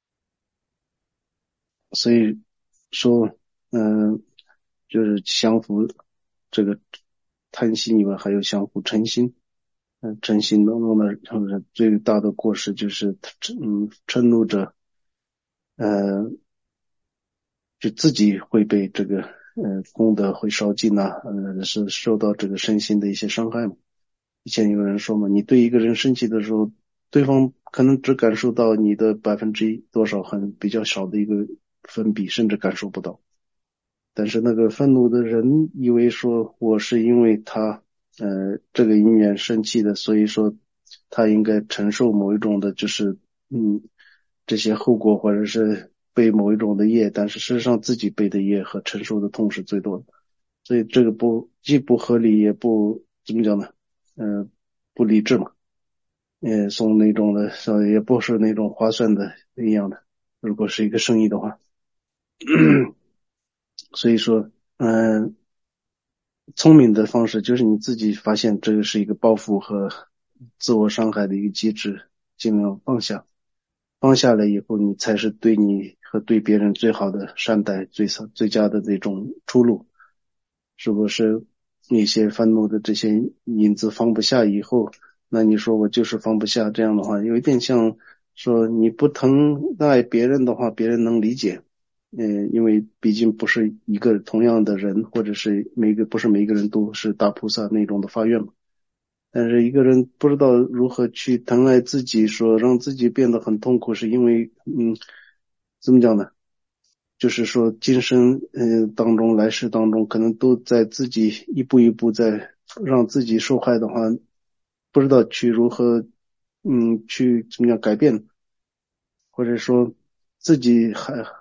所以说，嗯，就是相互这个贪心以外，还有相互嗔心。嗔心当中呢，最大的过失就是嗔怒者，呃，就自己会被这个功德会烧尽呐、是受到这个身心的一些伤害嘛。以前有人说嘛，你对一个人生气的时候，对方可能只感受到你的1%多少很比较少的一个分比，甚至感受不到。但是那个愤怒的人以为说我是因为他这个因缘生气的，所以说他应该承受某一种的就是嗯这些后果，或者是背某一种的业，但是事实上自己背的业和承受的痛是最多的。所以这个既不合理也不怎么讲呢，不理智嘛，送那种的也不是那种划算的一样的。如果是一个生意的话，所以说，聪明的方式就是你自己发现这个是一个报复和自我伤害的一个机制，尽量放下。放下来以后，你才是对你和对别人最好的善待，最佳的那种出路。是不是一些愤怒的这些影子放不下以后，那你说我就是放不下，这样的话有一点像说你不疼爱别人的话，别人能理解。因为毕竟不是一个同样的人，或者是不是每个人都是大菩萨那种的发愿嘛。但是一个人不知道如何去疼爱自己，说让自己变得很痛苦，是因为怎么讲呢？就是说今生当中来世当中可能都在自己一步一步在让自己受害的话，不知道去如何去怎么样改变，或者说自己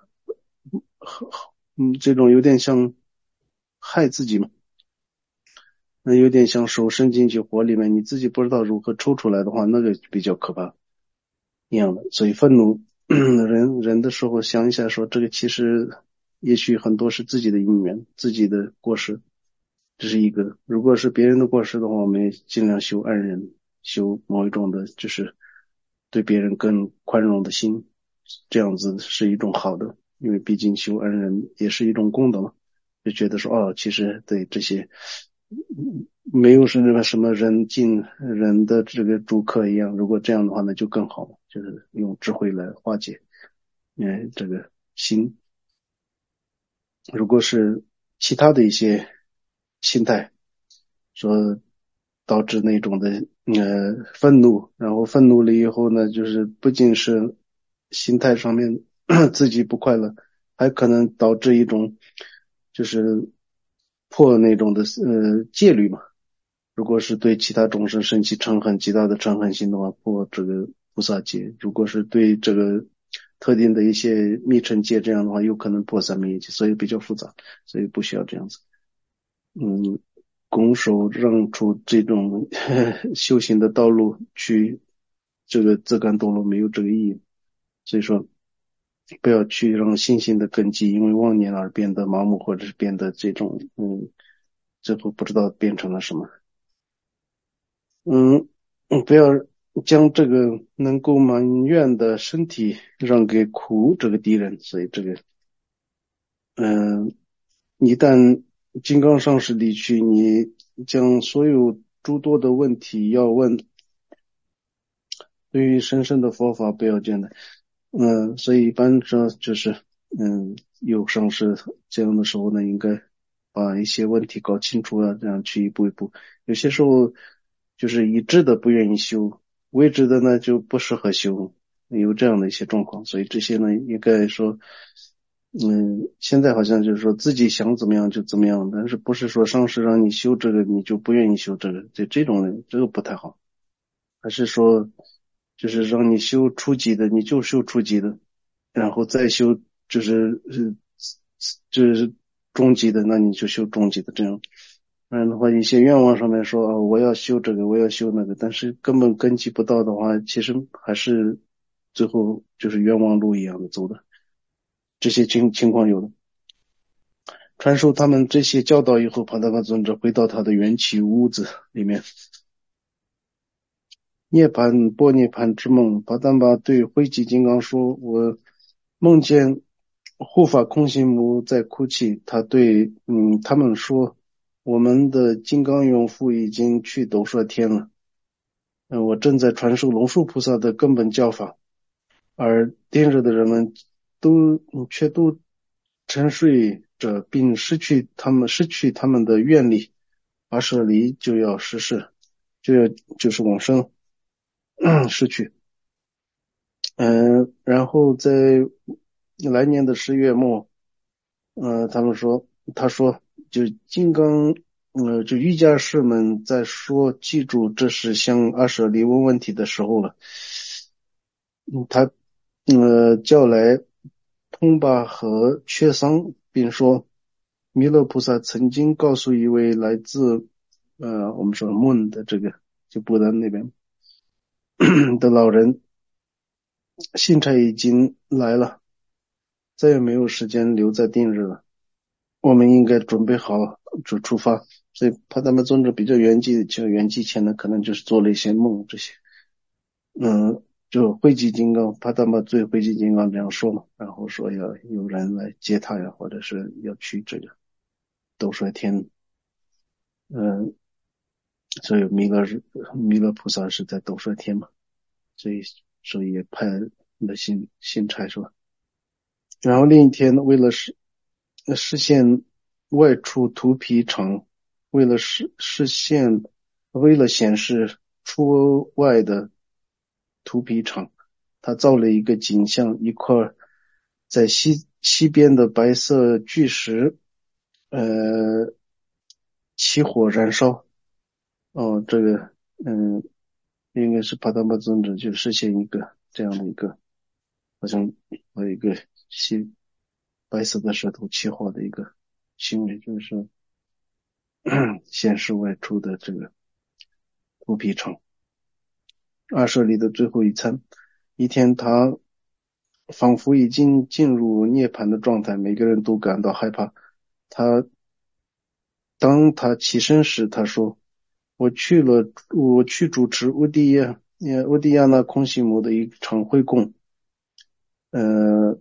这种有点像害自己嘛，那有点像手伸进去火里面，你自己不知道如何抽出来的话，那个比较可怕一样的。所以愤怒人的时候想一下说，这个其实也许很多是自己的因缘，自己的过失，这是一个。如果是别人的过失的话，我们也尽量修安忍，修某一种的，就是对别人更宽容的心，这样子是一种好的，因为毕竟修安忍也是一种功德嘛，就觉得说哦，其实对这些没有是那个什么人尽人的这个主客一样，如果这样的话那就更好了，就是用智慧来化解，这个心。如果是其他的一些心态，说导致那种的愤怒，然后愤怒了以后呢，就是不仅是心态上面自己不快乐，还可能导致一种就是破那种的戒律嘛。如果是对其他众生生起嗔恨极大的嗔恨心的话，破这个菩萨戒；如果是对这个特定的一些密乘戒这样的话，有可能破三昧耶戒，所以比较复杂，所以不需要这样子。嗯，拱手让出这种修行的道路去这个自甘堕落没有这个意义，所以说不要去让信心的根基因为妄念而变得盲目，或者是变得这种最后不知道变成了什么。嗯，不要将这个能够满愿的身体让给苦这个敌人，所以这个嗯，一旦金刚上师离去，你将所有诸多的问题要问，对于神圣的佛法不要见的，所以一般说就是，有上师这样的时候呢，应该把一些问题搞清楚啊，这样去一步一步。有些时候就是已知的不愿意修，未知的呢就不适合修，有这样的一些状况，所以这些呢应该说。现在好像就是说自己想怎么样就怎么样，但是不是说上师让你修这个你就不愿意修这个，这种人这个不太好，还是说就是让你修初级的你就修初级的，然后再修就是中级的，那你就修中级的这样。不然的话，一些愿望上面说啊，我要修这个，我要修那个，但是根本根基不到的话，其实还是最后就是冤枉路一样的走的。这些情况有的。传授他们这些教导以后，帕达玛尊者回到他的缘起屋子里面，涅槃波涅槃之梦。帕达玛对慧寂金刚说：“我梦见护法空行母在哭泣。他对他们说，我们的金刚永父已经去斗率天了。我正在传授龙树菩萨的根本教法，而天上的人们却都沉睡着，并失去他们的愿力，阿舍离就要失世，就是往生失去。然后在来年的10月末，他们说，他说就金刚，就瑜伽士们在说，记住这是向阿舍离问问题的时候了。他叫来通巴和缺桑，并说，弥勒菩萨曾经告诉一位来自我们说梦的这个就不丹那边的老人，信差已经来了，再也没有时间留在定日了，我们应该准备好就出发。所以帕达玛尊者比较圆寂，就圆寂前呢，可能就是做了一些梦这些。就灰烬金刚，帕达玛对灰烬金刚这样说嘛，然后说要有人来接他呀，或者是要去这个斗率天。嗯，所以弥勒菩萨是在斗率天嘛，所以也派了信差是吧？然后另一天为了实现外出涂皮场，为了实现为了显示出外的涂皮场，他造了一个景象，一块在西边的白色巨石，呃，起火燃烧。这个应该是帕达玛尊者就实现一个这样的一个，好像有一个白色的石头气化的一个行为，就是现世外出的这个土皮城。阿舍里的最后一餐，一天他仿佛已经进入涅槃的状态，每个人都感到害怕。当他起身时，他说：我去主持乌迪亚那空西姆的一场会供，呃，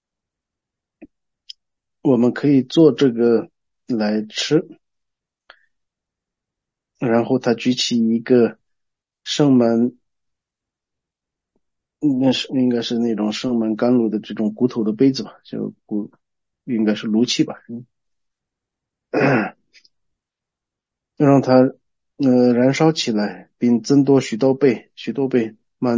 我们可以做这个来吃。然后他举起一个盛满，应该是那种盛满甘露的这种骨头的杯子吧，应该是炉器吧，让它燃烧起来，并增多许多倍，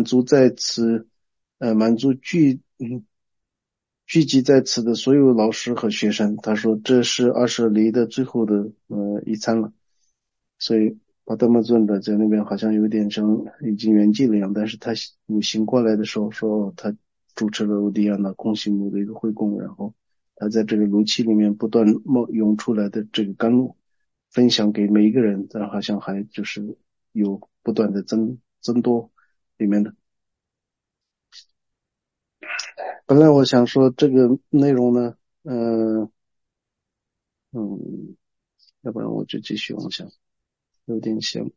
满足聚集在此的所有老师和学生。他说这是阿舍离的最后的一餐了。所以巴德玛尊者在那边好像有点像已经圆寂了一样，但是他醒过来的时候说他主持了欧迪亚那空行母的一个会供，然后他在这个炉气里面不断涌出来的这个甘露分享给每一个人，然后好像还就是有不断的增多里面的。本来我想说这个内容呢，嗯，要不然我就继续往下，有点像。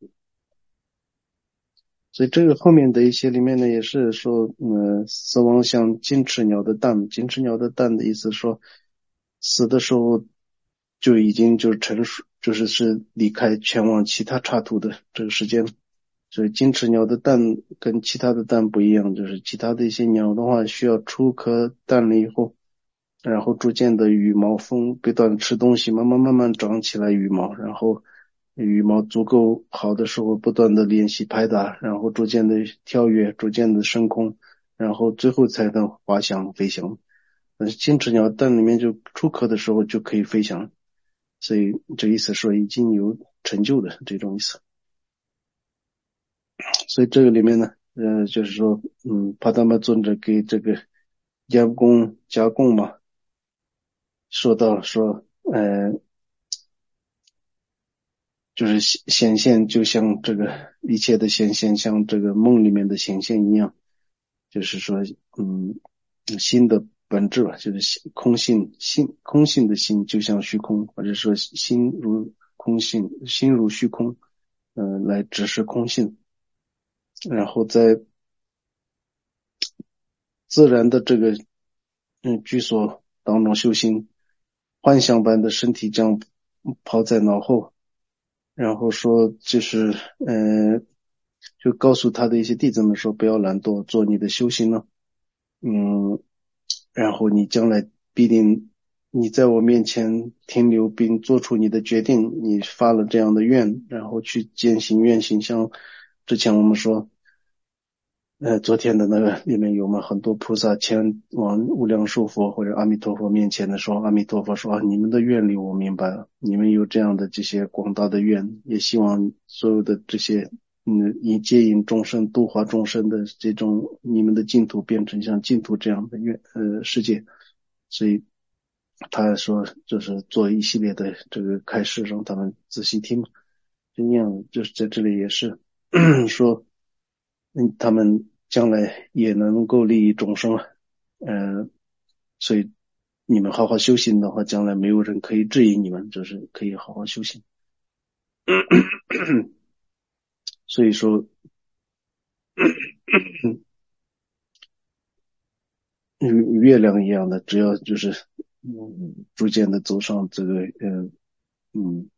所以这个后面的一些里面呢，也是说，死亡像金翅鸟的蛋，金翅鸟的蛋的意思说，死的时候就已经就是成熟，就是离开前往其他刹土的这个时间。所以金翅鸟的蛋跟其他的蛋不一样，就是其他的一些鸟的话，需要出颗蛋了以后，然后逐渐的羽毛不断的吃东西，慢慢长起来羽毛，然后羽毛足够好的时候，不断的练习拍打，然后逐渐的跳跃，逐渐的升空，然后最后才能滑翔飞翔。但是金翅鸟蛋里面就出壳的时候就可以飞翔，所以这意思说已经有成就的这种意思。所以这个里面呢，就是说，帕达玛尊者给这个加贡嘛，说到说，就是显现就像这个一切的显现像这个梦里面的显现一样，就是说，心的本质吧，就是空性的心就像虚空，或者说心如空性，心如虚空，来指示空性。然后在自然的这个居所当中修行，幻想般的身体将抛在脑后，然后说就是就告诉他的一些弟子们说不要懒惰，做你的修行了。嗯，然后你将来必定你在我面前停留并做出你的决定，你发了这样的愿，然后去践行愿行，像之前我们说昨天的那个里面有嘛，很多菩萨前往无量寿佛或者阿弥陀佛面前的时候，阿弥陀佛说你们的愿力我明白了，你们有这样的这些广大的愿，也希望所有的这些以接引众生度化众生的这种你们的净土变成像净土这样的世界。所以他说就是做一系列的这个开示，让他们仔细听。这样就是在这里也是说他们将来也能够利益众生啊。所以你们好好修行的话，将来没有人可以质疑你们，就是可以好好修行。所以说月亮一样的，只要就是逐渐的走上这个嗯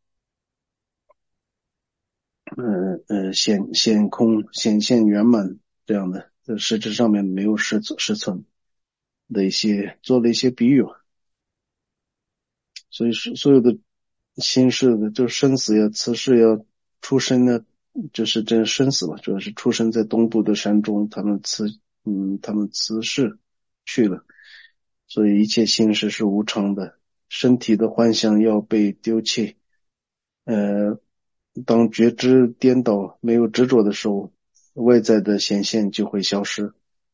显现圆满这样的，实质上面没有实存的做了一些比喻吧。所以是所有的心事的，就生死呀、此事呀、出生呢，就是这生死吧，主要是出生在东部的山中，他们辞世去了，所以一切心事是无常的，身体的幻象要被丢弃。当觉知颠倒没有执着的时候， 外在的显现就会消失。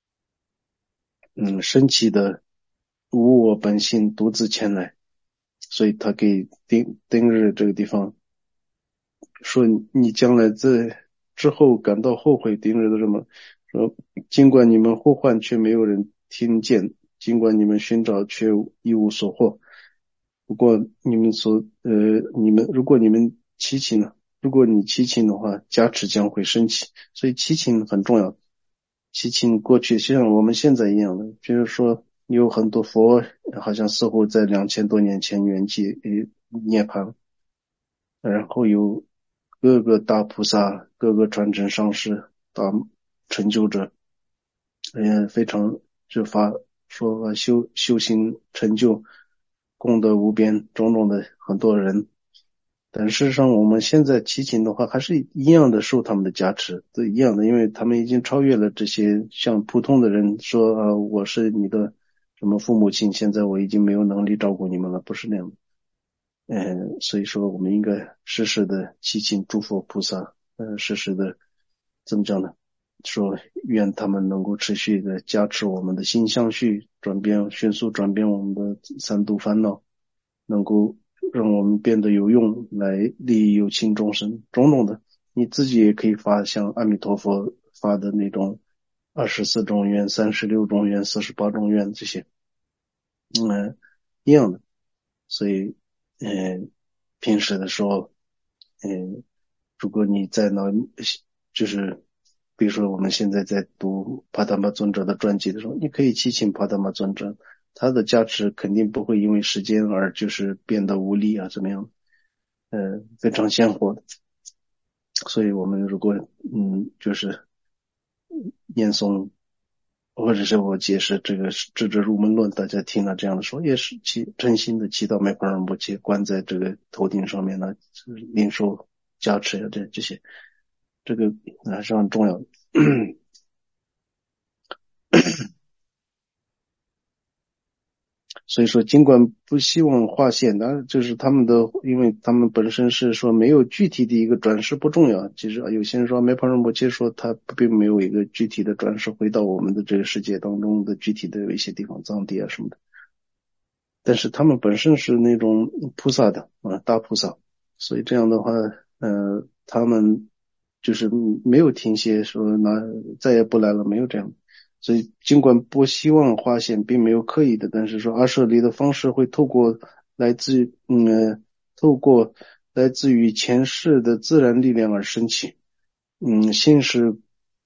升起的无我本性独自前来，所以他给丁日这个地方说你将来在之后感到后悔。丁日的什么说，尽管你们呼唤却没有人听见，尽管你们寻找却一无所获。不过如果你们齐秦呢？如果你齐秦的话，加持将会升起，所以齐秦很重要。齐秦过去像我们现在一样的，比如说有很多佛，好像似乎在2000多年前圆寂涅槃，然后有各个大菩萨、各个传承上师、大成就者，非常就说修行成就功德无边，种种的很多人。但事实上，我们现在祈请的话，还是一样的受他们的加持，都一样的，因为他们已经超越了这些像普通的人说我是你的什么父母亲，现在我已经没有能力照顾你们了，不是那样的。所以说我们应该时时的祈请诸佛菩萨，时时的怎么讲呢？说愿他们能够持续的加持我们的心相续，迅速转变我们的三毒烦恼，能够让我们变得有用，来利益有情众生，种种的。你自己也可以发像阿弥陀佛发的那种24种愿、36种愿、48种愿这些，一样的。所以，平时的时候，如果你在就是比如说我们现在在读帕达玛尊者的传记的时候，你可以祈请帕达玛尊者，他的加持肯定不会因为时间而就是变得无力啊，怎么样？非常鲜活的。所以我们如果就是念诵，或者是我解释这个智者入门论，大家听了这样的说，也是真心的祈祷梅宽仁波切关在这个头顶上面呢，领受加持呀，这些，这个还是很重要的。所以说，尽管不希望划线，当然就是他们的，因为他们本身是说没有具体的一个转世不重要。其实有些人说梅帕仁波切说他并没有一个具体的转世回到我们的这个世界当中的具体的有一些地方，藏地啊什么的。但是他们本身是那种菩萨的大菩萨，所以这样的话，他们就是没有停歇说再也不来了，没有这样。所以尽管不希望划线，并没有刻意的，但是说阿舍离的方式会来自透过来自于前世的自然力量而升起。心是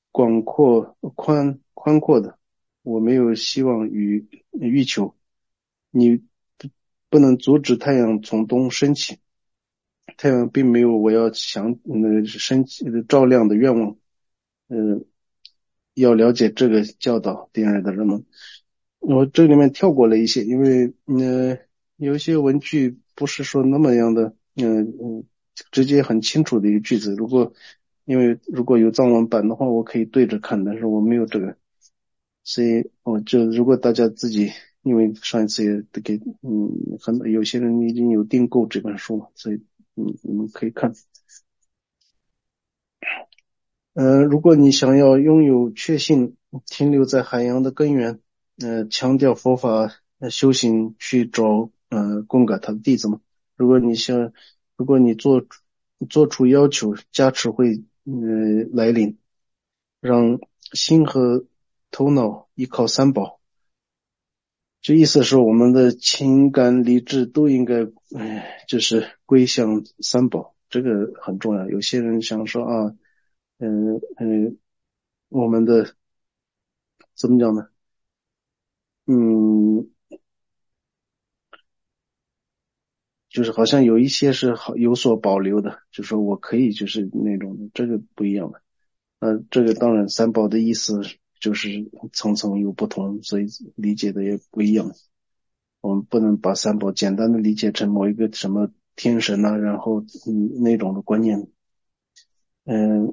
宽阔的，我没有希望与欲求。你不能阻止太阳从东升起，太阳并没有我要升起照亮的愿望。呃，要了解这个教导，第二的人们，我这里面跳过了一些，因为有一些文句不是说那么样的，直接很清楚的一个句子。因为如果有藏文版的话，我可以对着看，但是我没有这个，所以如果大家自己，因为上一次也有些人已经有订购这本书了，所以你们可以看。如果你想要拥有确信，停留在海洋的根源，强调佛法修行去找供给他的弟子嘛。如果你做出要求，加持会来临，让心和头脑依靠三宝。这意思是我们的情感、理智都应该就是归向三宝，这个很重要。有些人想说我们的怎么讲呢？嗯，就是好像有一些是有所保留的，就说我可以就是那种，这个不一样的。这个当然三宝的意思就是层层有不同，所以理解的也不一样。我们不能把三宝简单的理解成某一个什么天神啊，然后那种的观念。嗯，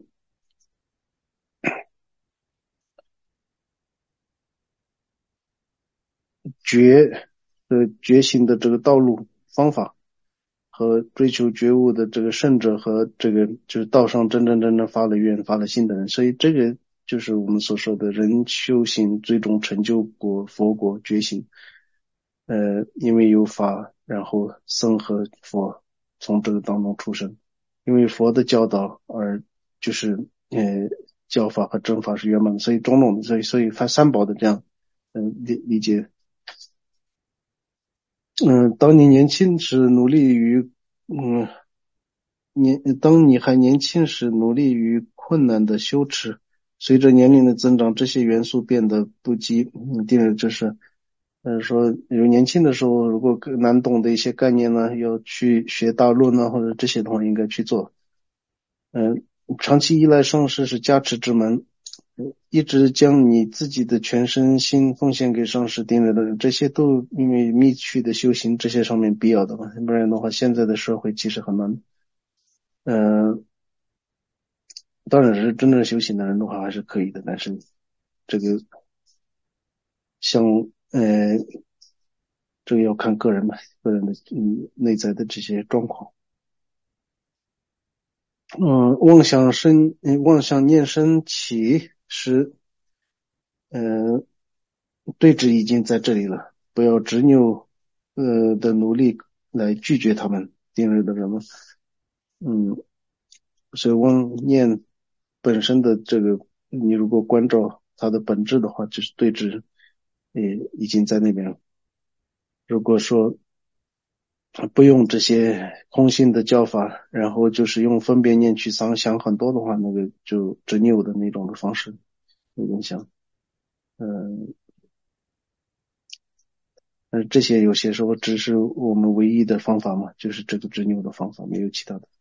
觉觉醒的这个道路方法。 和追求觉悟的这个圣者和这个就是道上真正发了愿发了心的人，所以这个就是我们所说的人修行最终成就佛果觉醒。因为有法，然后僧和佛从这个当中出生，因为佛的教导而就是教法和正法是圆满的，所以种种的，所以三宝的这样理解。当你年轻时努力于当你还年轻时努力于困难的修持，随着年龄的增长，这些元素变得不羁。第二就是说有年轻的时候，如果更难懂的一些概念呢，要去学大论呢，或者这些的话应该去做。长期依赖上师是加持之门，一直将你自己的全身心奉献给上师定人的人，这些都因为密趣的修行这些上面必要的嘛，不然的话，现在的社会其实很难。当然是真正修行的人的话还是可以的，但是这个像这个要看个人嘛，个人的内在的这些状况。妄想念生起时，对峙已经在这里了，不要执拗的努力来拒绝他们定日的人们。所以妄念本身的这个，你如果关照它的本质的话，就是对峙，已经在那边了。如果说不用这些空性的教法，然后就是用分别念去想很多的话，那个就执拗的那种的方式有点像。这些有些时候只是我们唯一的方法嘛，就是这个执拗的方法，没有其他的。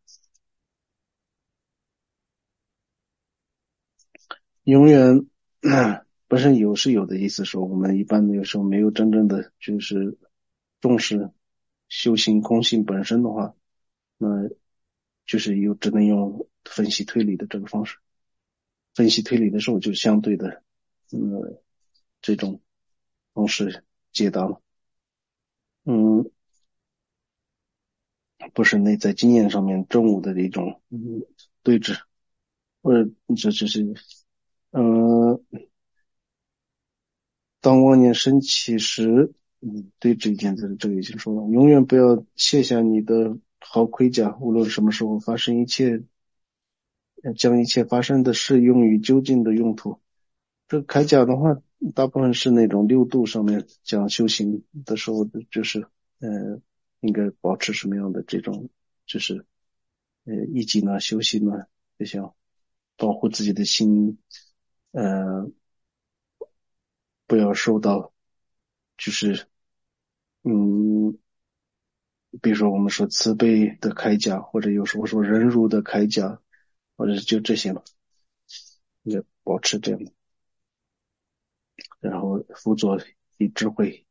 永远不是有是有的意思，说我们一般有时候没有真正的就是重视修行空性本身的话，那就是只能用分析推理的这个方式。分析推理的时候就相对的这种方式解答了。不是内在经验上面正悟的一种对峙，这就是呃当妄念升起时，对这一点这个已经说了，永远不要卸下你的好盔甲，无论什么时候发生将一切发生的事用于究竟的用途。这个铠甲的话，大部分是那种六度上面讲修行的时候，就是应该保持什么样的这种，就是意境啊、修行啊，就像保护自己的心，呃，不要受到，就是嗯，比如说我们说慈悲的铠甲，或者有时候说忍辱的铠甲，或者是就这些嘛，应该保持这样的，然后辅佐以智慧。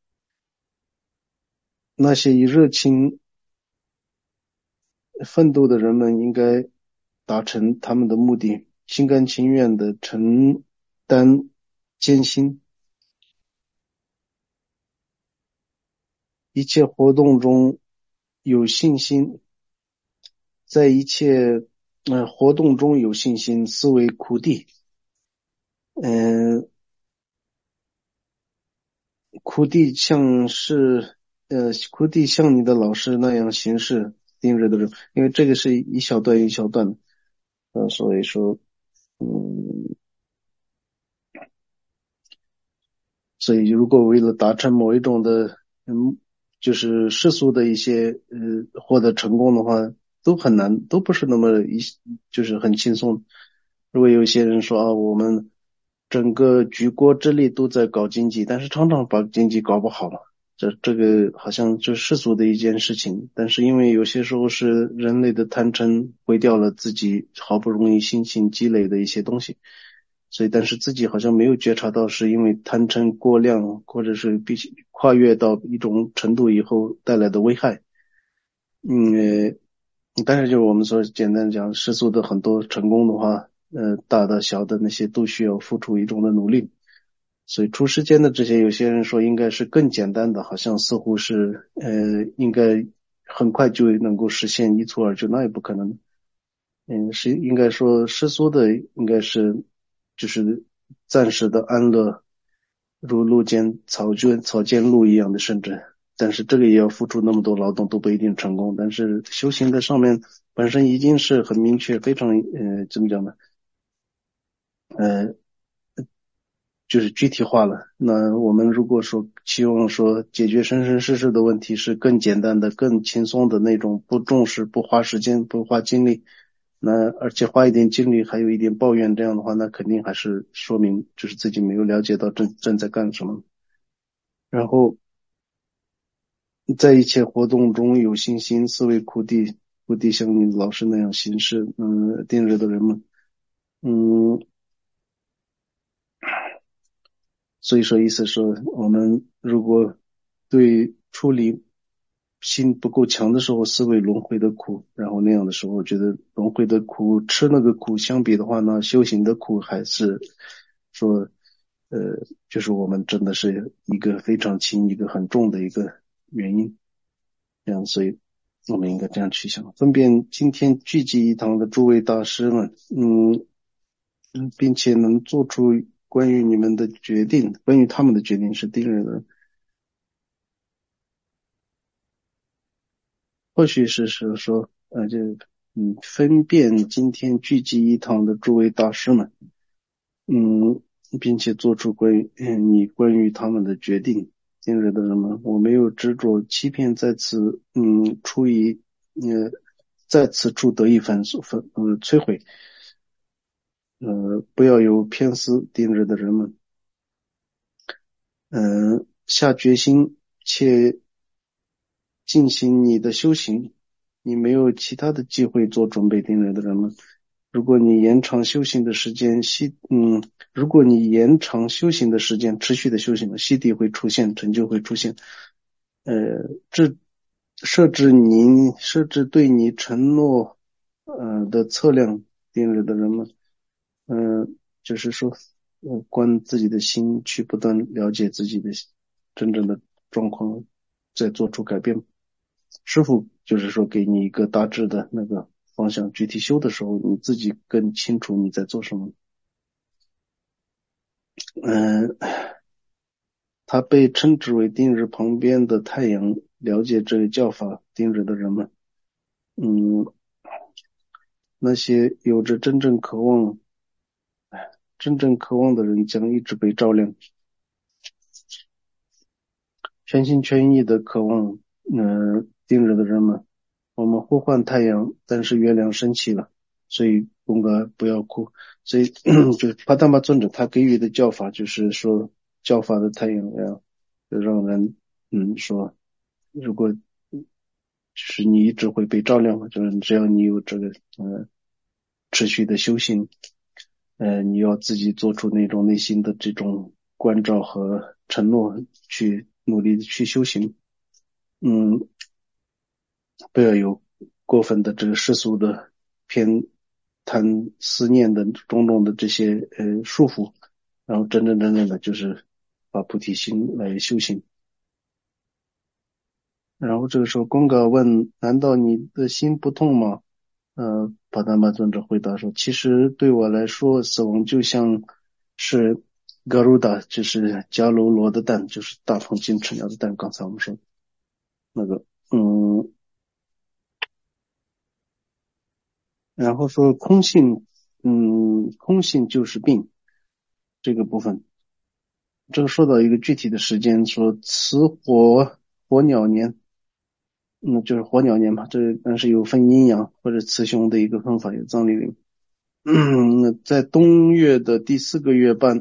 那些以热情奋斗的人们应该达成他们的目的，心甘情愿的承担艰辛，一切活动中有信心，在一切活动中有信心，思维苦地。嗯、苦地像你的老师那样行事，盯着的人，因为这个是一小段一小段的，所以说，嗯，所以如果为了达成某一种的，就是世俗的一些获得成功的话，都很难，都不是那么就是很轻松。如果有些人说啊，我们整个举国之力都在搞经济，但是常常把经济搞不好嘛，这个好像就世俗的一件事情，但是因为有些时候是人类的贪嗔毁掉了自己好不容易辛勤积累的一些东西。所以但是自己好像没有觉察到是因为贪嗔过量，或者是必须跨越到一种程度以后带来的危害。但是就是我们说简单讲世俗的很多成功的话，大的小的那些都需要付出一种的努力。所以出世间的这些有些人说应该是更简单的，好像似乎是应该很快就能够实现一蹴而就，那也不可能。是应该说世俗的应该是就是暂时的安乐，如露间草间露一样的圣者，但是这个也要付出那么多劳动都不一定成功。但是修行的上面本身已经是很明确，非常怎么讲呢？呃，就是具体化了。那我们如果说期望说解决生生世世的问题是更简单的、更轻松的那种，不重视、不花时间、不花精力，那而且花一点精力还有一点抱怨，这样的话，那肯定还是说明就是自己没有了解到正在干什么。然后在一切活动中有信心，思维苦地像你老师那样行事，定日的人们，嗯，所以说意思说，我们如果对处理心不够强的时候，思维轮回的苦，然后那样的时候，我觉得轮回的苦，吃那个苦相比的话呢，修行的苦还是说，就是我们真的是一个非常轻、一个很重的一个原因。这样，所以我们应该这样去想，分辨今天聚集一堂的诸位大师们，并且能做出关于你们的决定，关于他们的决定是定人的，或许是说，分辨今天聚集一堂的诸位大师们，嗯，并且做出你关于他们的决定。今日的人们，我没有执着欺骗，出于在此处得一摧毁，不要有偏私。今日的人们，下决心且进行你的修行，你没有其他的机会做准备。定日的人们，如果你延长修行的时间，如果你延长修行的时间，持续的修行了，西地会出现，成就会出现。这设置对你承诺的测量。定日的人们，就是说，关自己的心，去不断了解自己的真正的状况，再做出改变。师傅就是说给你一个大致的那个方向，具体修的时候你自己更清楚你在做什么。嗯，他被称之为定日旁边的太阳，了解这个教法定日的人们，嗯，那些有着真正渴望的人将一直被照亮，全心全意的渴望，定日的人们，我们呼唤太阳，但是月亮生气了，所以公哥不要哭。所以就是帕达玛尊者他给予的教法，就是说教法的太阳呀，就让人说，如果就是你一直会被照亮嘛，就是只要你有这个持续的修行，你要自己做出那种内心的这种关照和承诺，去努力的去修行。嗯，不要有过分的这个世俗的偏贪思念的种种的这些束缚，然后真正的就是把菩提心来修行。然后这个时候公嘎问：难道你的心不痛吗？帕达玛尊者回答说：其实对我来说，死亡就像是嘎鲁达，就是迦楼罗的蛋，就是大鹏金翅鸟的蛋。刚才我们说那个，然后说空性就是病这个部分，这个说到一个具体的时间，说火鸟年，就是火鸟年嘛，但是有分阴阳或者雌雄的一个分法，有藏历里。在冬月的第4个月半，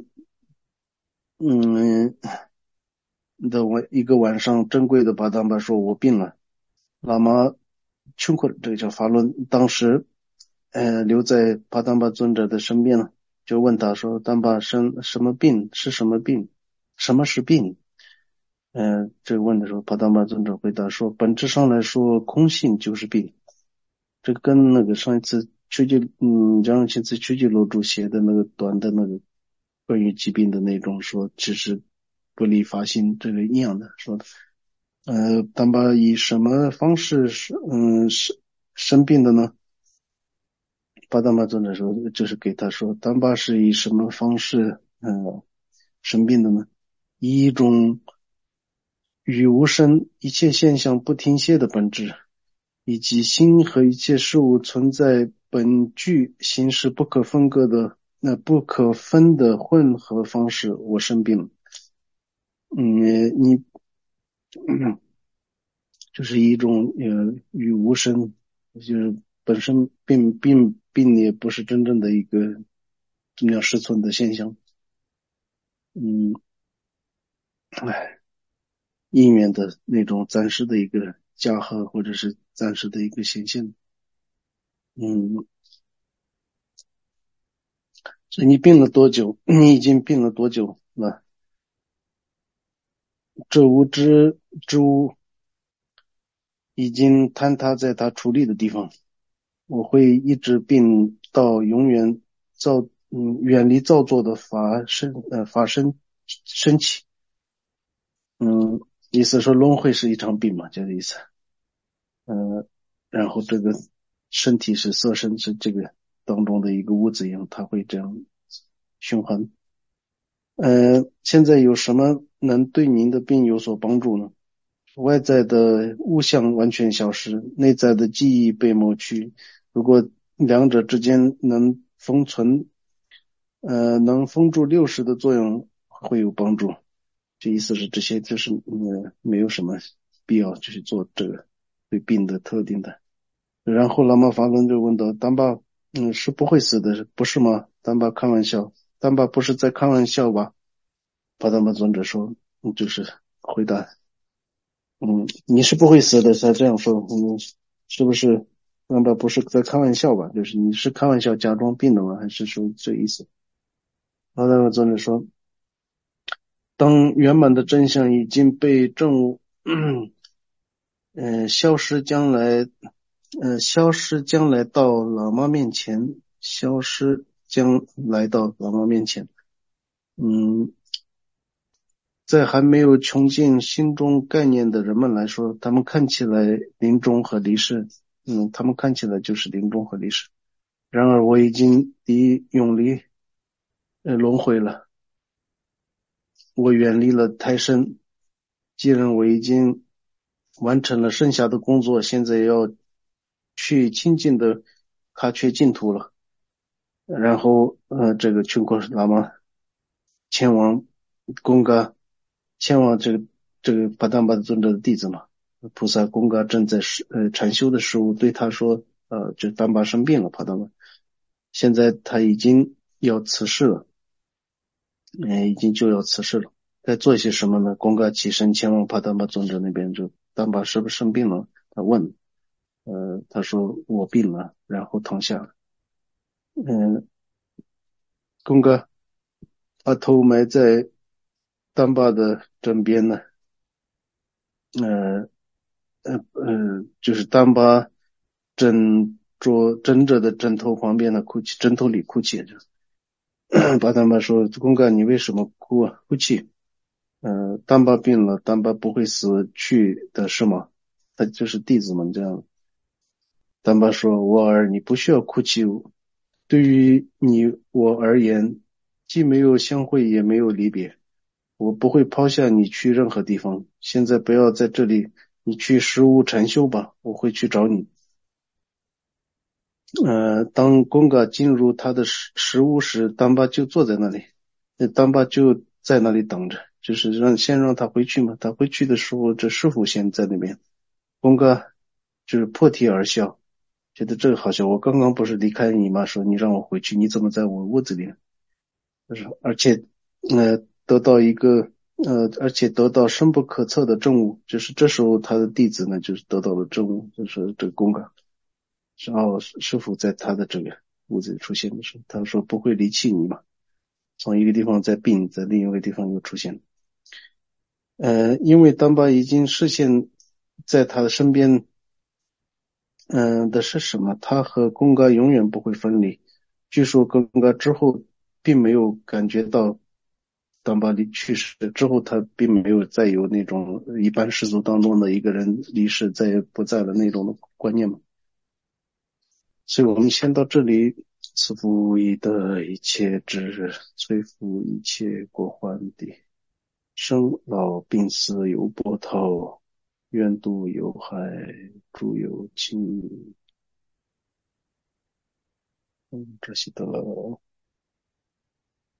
嗯一个晚上，珍贵的巴当巴说：“我病了。”喇嘛琼库这个叫法论，当时留在巴当巴尊者的身边了，就问他说：“丹巴生什么病？是什么病？什么是病？”这个问的时候，巴当巴尊者回答说：“本质上来说，空性就是病。”这个跟那个上一次上一次丘吉楼主写的那个短的那个关于疾病的内容说，只是不离发心这个一样的说的。 丹巴以什么方式生病的呢？巴达玛尊者说，就是给他说，丹巴是以什么方式生病的呢？以一种与无生一切现象不停歇的本质，以及心和一切事物存在本具形式不可分的混合方式，我生病了。你就是一种与无生，就是本身病也不是真正的一个怎么样实存的现象。嗯，哎，因缘的那种暂时的一个加和，或者是暂时的一个显现。嗯，所以你病了多久？你已经病了多久了？这无之物已经坍塌在它矗立的地方。我会一直病到永远远离造作的法身升起。意思说轮回是一场病嘛，这个意思。然后这个身体是色身是这个当中的一个物质一样，它会这样循环。现在有什么能对您的病有所帮助呢？外在的物象完全消失，内在的记忆被抹去。如果两者之间能封住60的作用，会有帮助。这意思是这些就是没有什么必要去做这个对病的特定的。然后拉玛法伦就问到丹巴，是不会死的，不是吗？丹巴开玩笑，丹巴不是在开玩笑吧？巴达玛尊者说，就是回答，你是不会死的，他这样说，是不是？丹巴不是在开玩笑吧？就是你是开玩笑假装病了吗？还是说这意思？巴达玛尊者说，当圆满的真相已经被证悟，消失将来，到喇嘛面前，消失将来到喇嘛面前。嗯，在还没有穷尽心中概念的人们来说，他们看起来临终和离世，他们看起来就是临终和离世。然而我已经永离轮回了，我远离了胎生。既然我已经完成了剩下的工作，现在要去清净的喀却净土了。然后这个琼果喇嘛前往贡嘎，前往这个巴淡巴的尊者的弟子嘛，菩萨贡嘎正在禅修的时候对他说，就丹巴生病了，巴淡巴现在他已经要辞世了，已经就要辞世了，该做些什么呢？贡嘎起身前往巴淡巴尊者那边，就丹巴是不是生病了？他问，他说我病了，然后躺下了。贡嘎把头埋在丹巴的枕边呢，呃就是丹巴枕着的枕头旁边的哭泣，枕头里哭泣着。巴丹巴说：“公干，你为什么哭啊？哭泣？丹巴病了，丹巴不会死去的是吗？他就是弟子们这样。丹巴说：我儿，你不需要哭泣。对于我而言，既没有相会，也没有离别。我不会抛下你去任何地方。现在不要在这里，你去石屋禅修吧，我会去找你。当贡嘎进入他的食屋时，丹巴就坐在那里，丹巴就在那里等着，就是先让他回去嘛。他回去的时候，这师傅先在那边，贡嘎就是破涕而笑，觉得这个好笑。我刚刚不是离开你吗？说你让我回去，你怎么在我屋子里？就是而且得到深不可测的证悟，就是这时候他的弟子呢，就是得到了证悟，就是这个贡嘎。师傅在他的这个屋子里出现的时候，他说不会离弃你嘛，从一个地方在病，在另一个地方又出现。因为当巴已经视线在他的身边，的是什么？他和贡嘎永远不会分离。据说贡嘎之后并没有感觉到当巴利去世之后，他并没有再有那种一般世俗当中的一个人离世再也不在了那种的观念嘛。所以我们先到这里，赐福以得一切之日，摧伏一切过患的，生老病死有波涛，远渡有海，诸有情。这些的